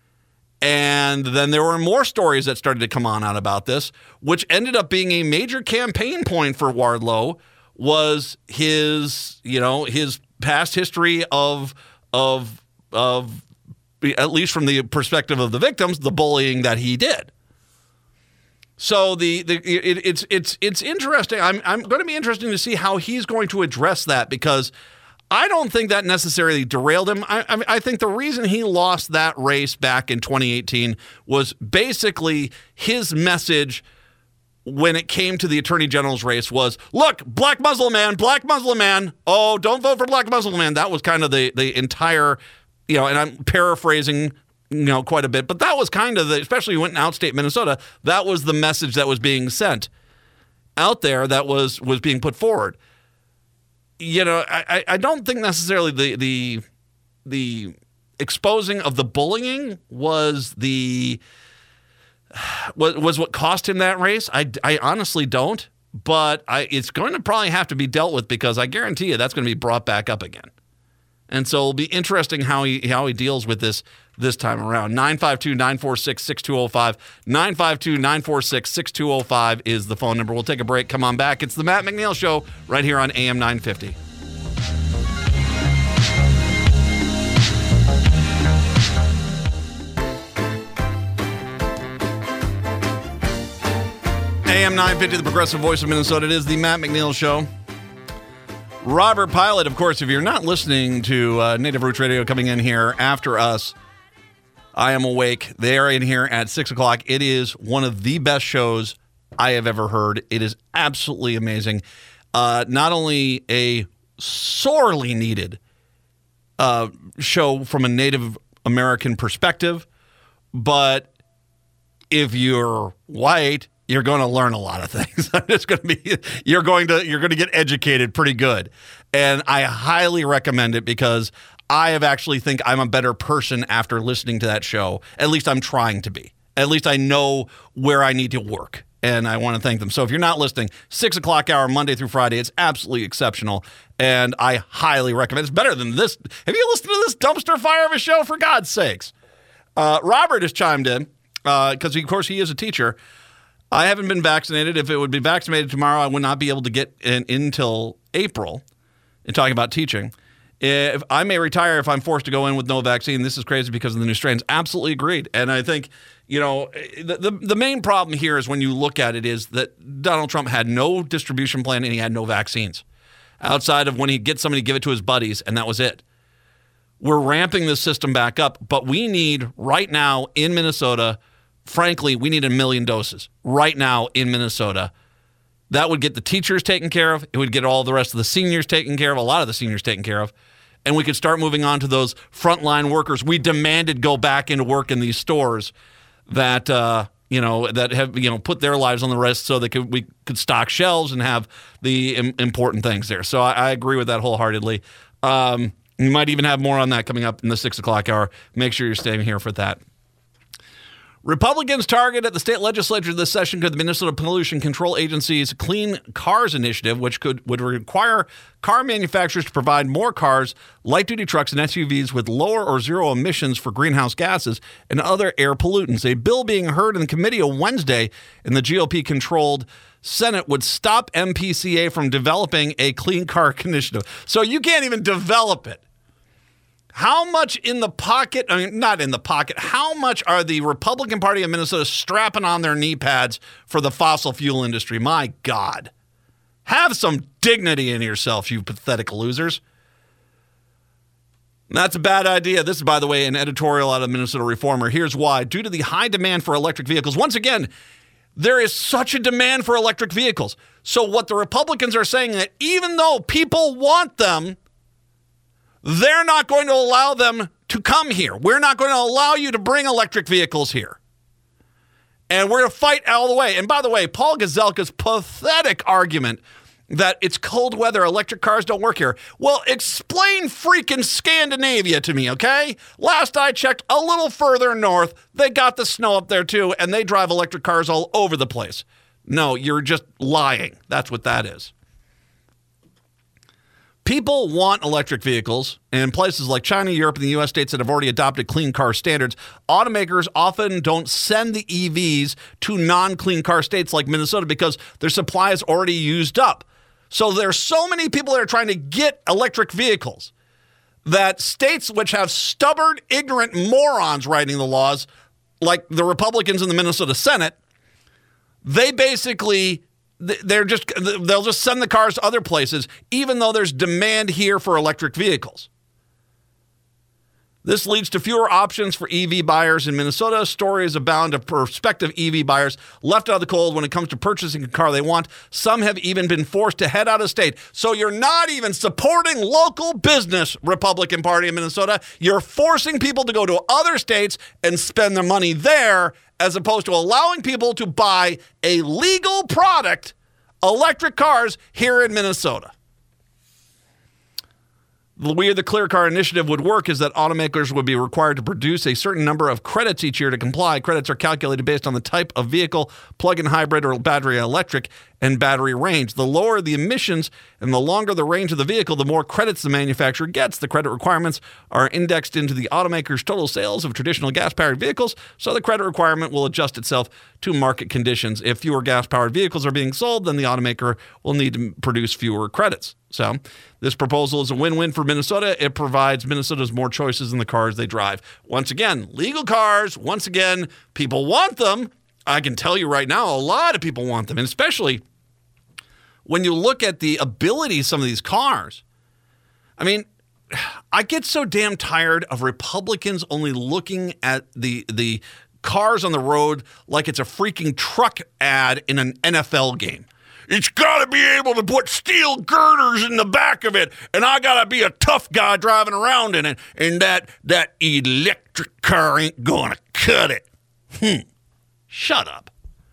And then there were more stories that started to come on out about this, which ended up being a major campaign point for Wardlow, was his, you know, his past history of, of, of, at least from the perspective of the victims, the bullying that he did. So the, the it, it's it's it's interesting. I'm I'm going to be interested to see how he's going to address that, because I don't think that necessarily derailed him. I, I, I think the reason he lost that race back in twenty eighteen was basically his message when it came to the Attorney General's race was, look, black Muslim man, black Muslim man. Oh, don't vote for black Muslim man. That was kind of the the entire, you know, and I'm paraphrasing, you know, quite a bit, but that was kind of the, especially when in outstate Minnesota, that was the message that was being sent out there, that was was being put forward. You know, I, I don't think necessarily the the the exposing of the bullying was the was, was what cost him that race. I, I honestly don't, but I it's going to probably have to be dealt with, because I guarantee you that's going to be brought back up again. And so it'll be interesting how he how he deals with this this time around. nine five two, nine four six, six two zero five. nine five two, nine four six, six two zero five is the phone number. We'll take a break. Come on back. It's the Matt McNeil Show right here on A M nine fifty. A M nine fifty, the progressive voice of Minnesota. It is the Matt McNeil Show. Robert Pilot, of course, if you're not listening to uh, Native Roots Radio coming in here after us, I Am Awake. They are in here at six o'clock. It is one of the best shows I have ever heard. It is absolutely amazing. Uh, not only a sorely needed uh, show from a Native American perspective, but if you're white, you're going to learn a lot of things. It's going to be you're going to you're going to get educated pretty good, and I highly recommend it, because I have actually think I'm a better person after listening to that show. At least I'm trying to be. At least I know where I need to work, and I want to thank them. So if you're not listening, six o'clock hour Monday through Friday, it's absolutely exceptional, and I highly recommend. It's better than this. Have you listened to this dumpster fire of a show? For God's sakes, uh, Robert has chimed in because uh, of course he is a teacher. I haven't been vaccinated. If it would be vaccinated tomorrow, I would not be able to get in until April. In talking about teaching, if I may retire if I'm forced to go in with no vaccine. This is crazy because of the new strains. Absolutely agreed. And I think, you know, the, the the main problem here is when you look at it is that Donald Trump had no distribution plan and he had no vaccines outside of when he'd get somebody to give it to his buddies, and that was it. We're ramping this system back up, but we need right now in Minnesota. Frankly, we need a million doses right now in Minnesota. That would get the teachers taken care of. It would get all the rest of the seniors taken care of, a lot of the seniors taken care of. And we could start moving on to those frontline workers. We demanded go back into work in these stores that, uh, you know, that have, you know, put their lives on the risk so that could, we could stock shelves and have the im- important things there. So I, I agree with that wholeheartedly. Um, you might even have more on that coming up in the six o'clock hour. Make sure you're staying here for that. Republicans target at the state legislature this session could the Minnesota Pollution Control Agency's Clean Cars Initiative, which could would require car manufacturers to provide more cars, light-duty trucks, and S U Vs with lower or zero emissions for greenhouse gases and other air pollutants. A bill being heard in the committee on Wednesday in the G O P-controlled Senate would stop M P C A from developing a clean car initiative. So you can't even develop it. How much in the pocket, I mean, not in the pocket, how much are the Republican Party of Minnesota strapping on their knee pads for the fossil fuel industry? My God. Have some dignity in yourself, you pathetic losers. That's a bad idea. This is, by the way, an editorial out of Minnesota Reformer. Here's why. Due to the high demand for electric vehicles, once again, there is such a demand for electric vehicles. So what the Republicans are saying that even though people want them, they're not going to allow them to come here. We're not going to allow you to bring electric vehicles here. And we're going to fight all the way. And by the way, Paul Gazelka's pathetic argument that it's cold weather, electric cars don't work here. Well, explain freaking Scandinavia to me, okay? Last I checked, a little further north, they got the snow up there too, and they drive electric cars all over the place. No, you're just lying. That's what that is. People want electric vehicles, and in places like China, Europe, and the U S states that have already adopted clean car standards, automakers often don't send the E Vs to non-clean car states like Minnesota because their supply is already used up. So there's so many people that are trying to get electric vehicles that states which have stubborn, ignorant morons writing the laws, like the Republicans in the Minnesota Senate, they basically, they're just, they'll just send the cars to other places, even though there's demand here for electric vehicles. This leads to fewer options for E V buyers in Minnesota. Stories abound of prospective E V buyers left out of the cold when it comes to purchasing a car they want. Some have even been forced to head out of state. So you're not even supporting local business, Republican Party in Minnesota. You're forcing people to go to other states and spend their money there, as opposed to allowing people to buy a legal product, electric cars, here in Minnesota. The way the Clear Car Initiative would work is that automakers would be required to produce a certain number of credits each year to comply. Credits are calculated based on the type of vehicle, plug-in hybrid or battery electric, and battery range. The lower the emissions and the longer the range of the vehicle, the more credits the manufacturer gets. The credit requirements are indexed into the automaker's total sales of traditional gas-powered vehicles, so the credit requirement will adjust itself to market conditions. If fewer gas-powered vehicles are being sold, then the automaker will need to produce fewer credits. So this proposal is a win-win for Minnesota. It provides Minnesotans more choices in the cars they drive. Once again, legal cars. Once again, people want them. I can tell you right now, a lot of people want them, and especially when you look at the ability of some of these cars. I mean, I get so damn tired of Republicans only looking at the the cars on the road like it's a freaking truck ad in an N F L game. It's got to be able to put steel girders in the back of it, and I got to be a tough guy driving around in it, and that that electric car ain't going to cut it. Hmm. Shut up.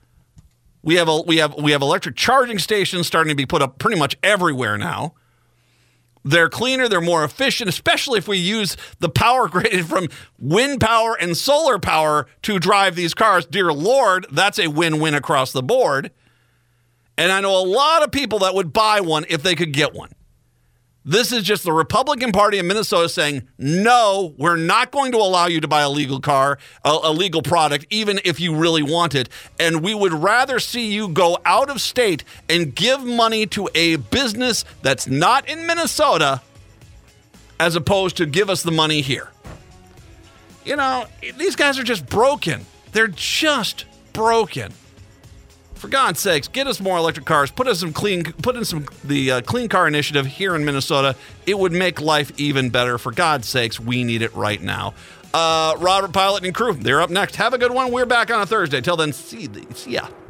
We have a, we have we have electric charging stations starting to be put up pretty much everywhere now. They're cleaner, they're more efficient, especially if we use the power created from wind power and solar power to drive these cars. Dear Lord, that's a win-win across the board. And I know a lot of people that would buy one if they could get one. This is just the Republican Party in Minnesota saying, no, we're not going to allow you to buy a legal car, a, a legal product, even if you really want it. And we would rather see you go out of state and give money to a business that's not in Minnesota as opposed to give us the money here. You know, these guys are just broken. They're just broken. For God's sakes, get us more electric cars. Put us some clean. Put in some the uh, Clean Car Initiative here in Minnesota. It would make life even better. For God's sakes, we need it right now. Uh, Robert Pilot and crew, they're up next. Have a good one. We're back on a Thursday. Till then, see, see ya.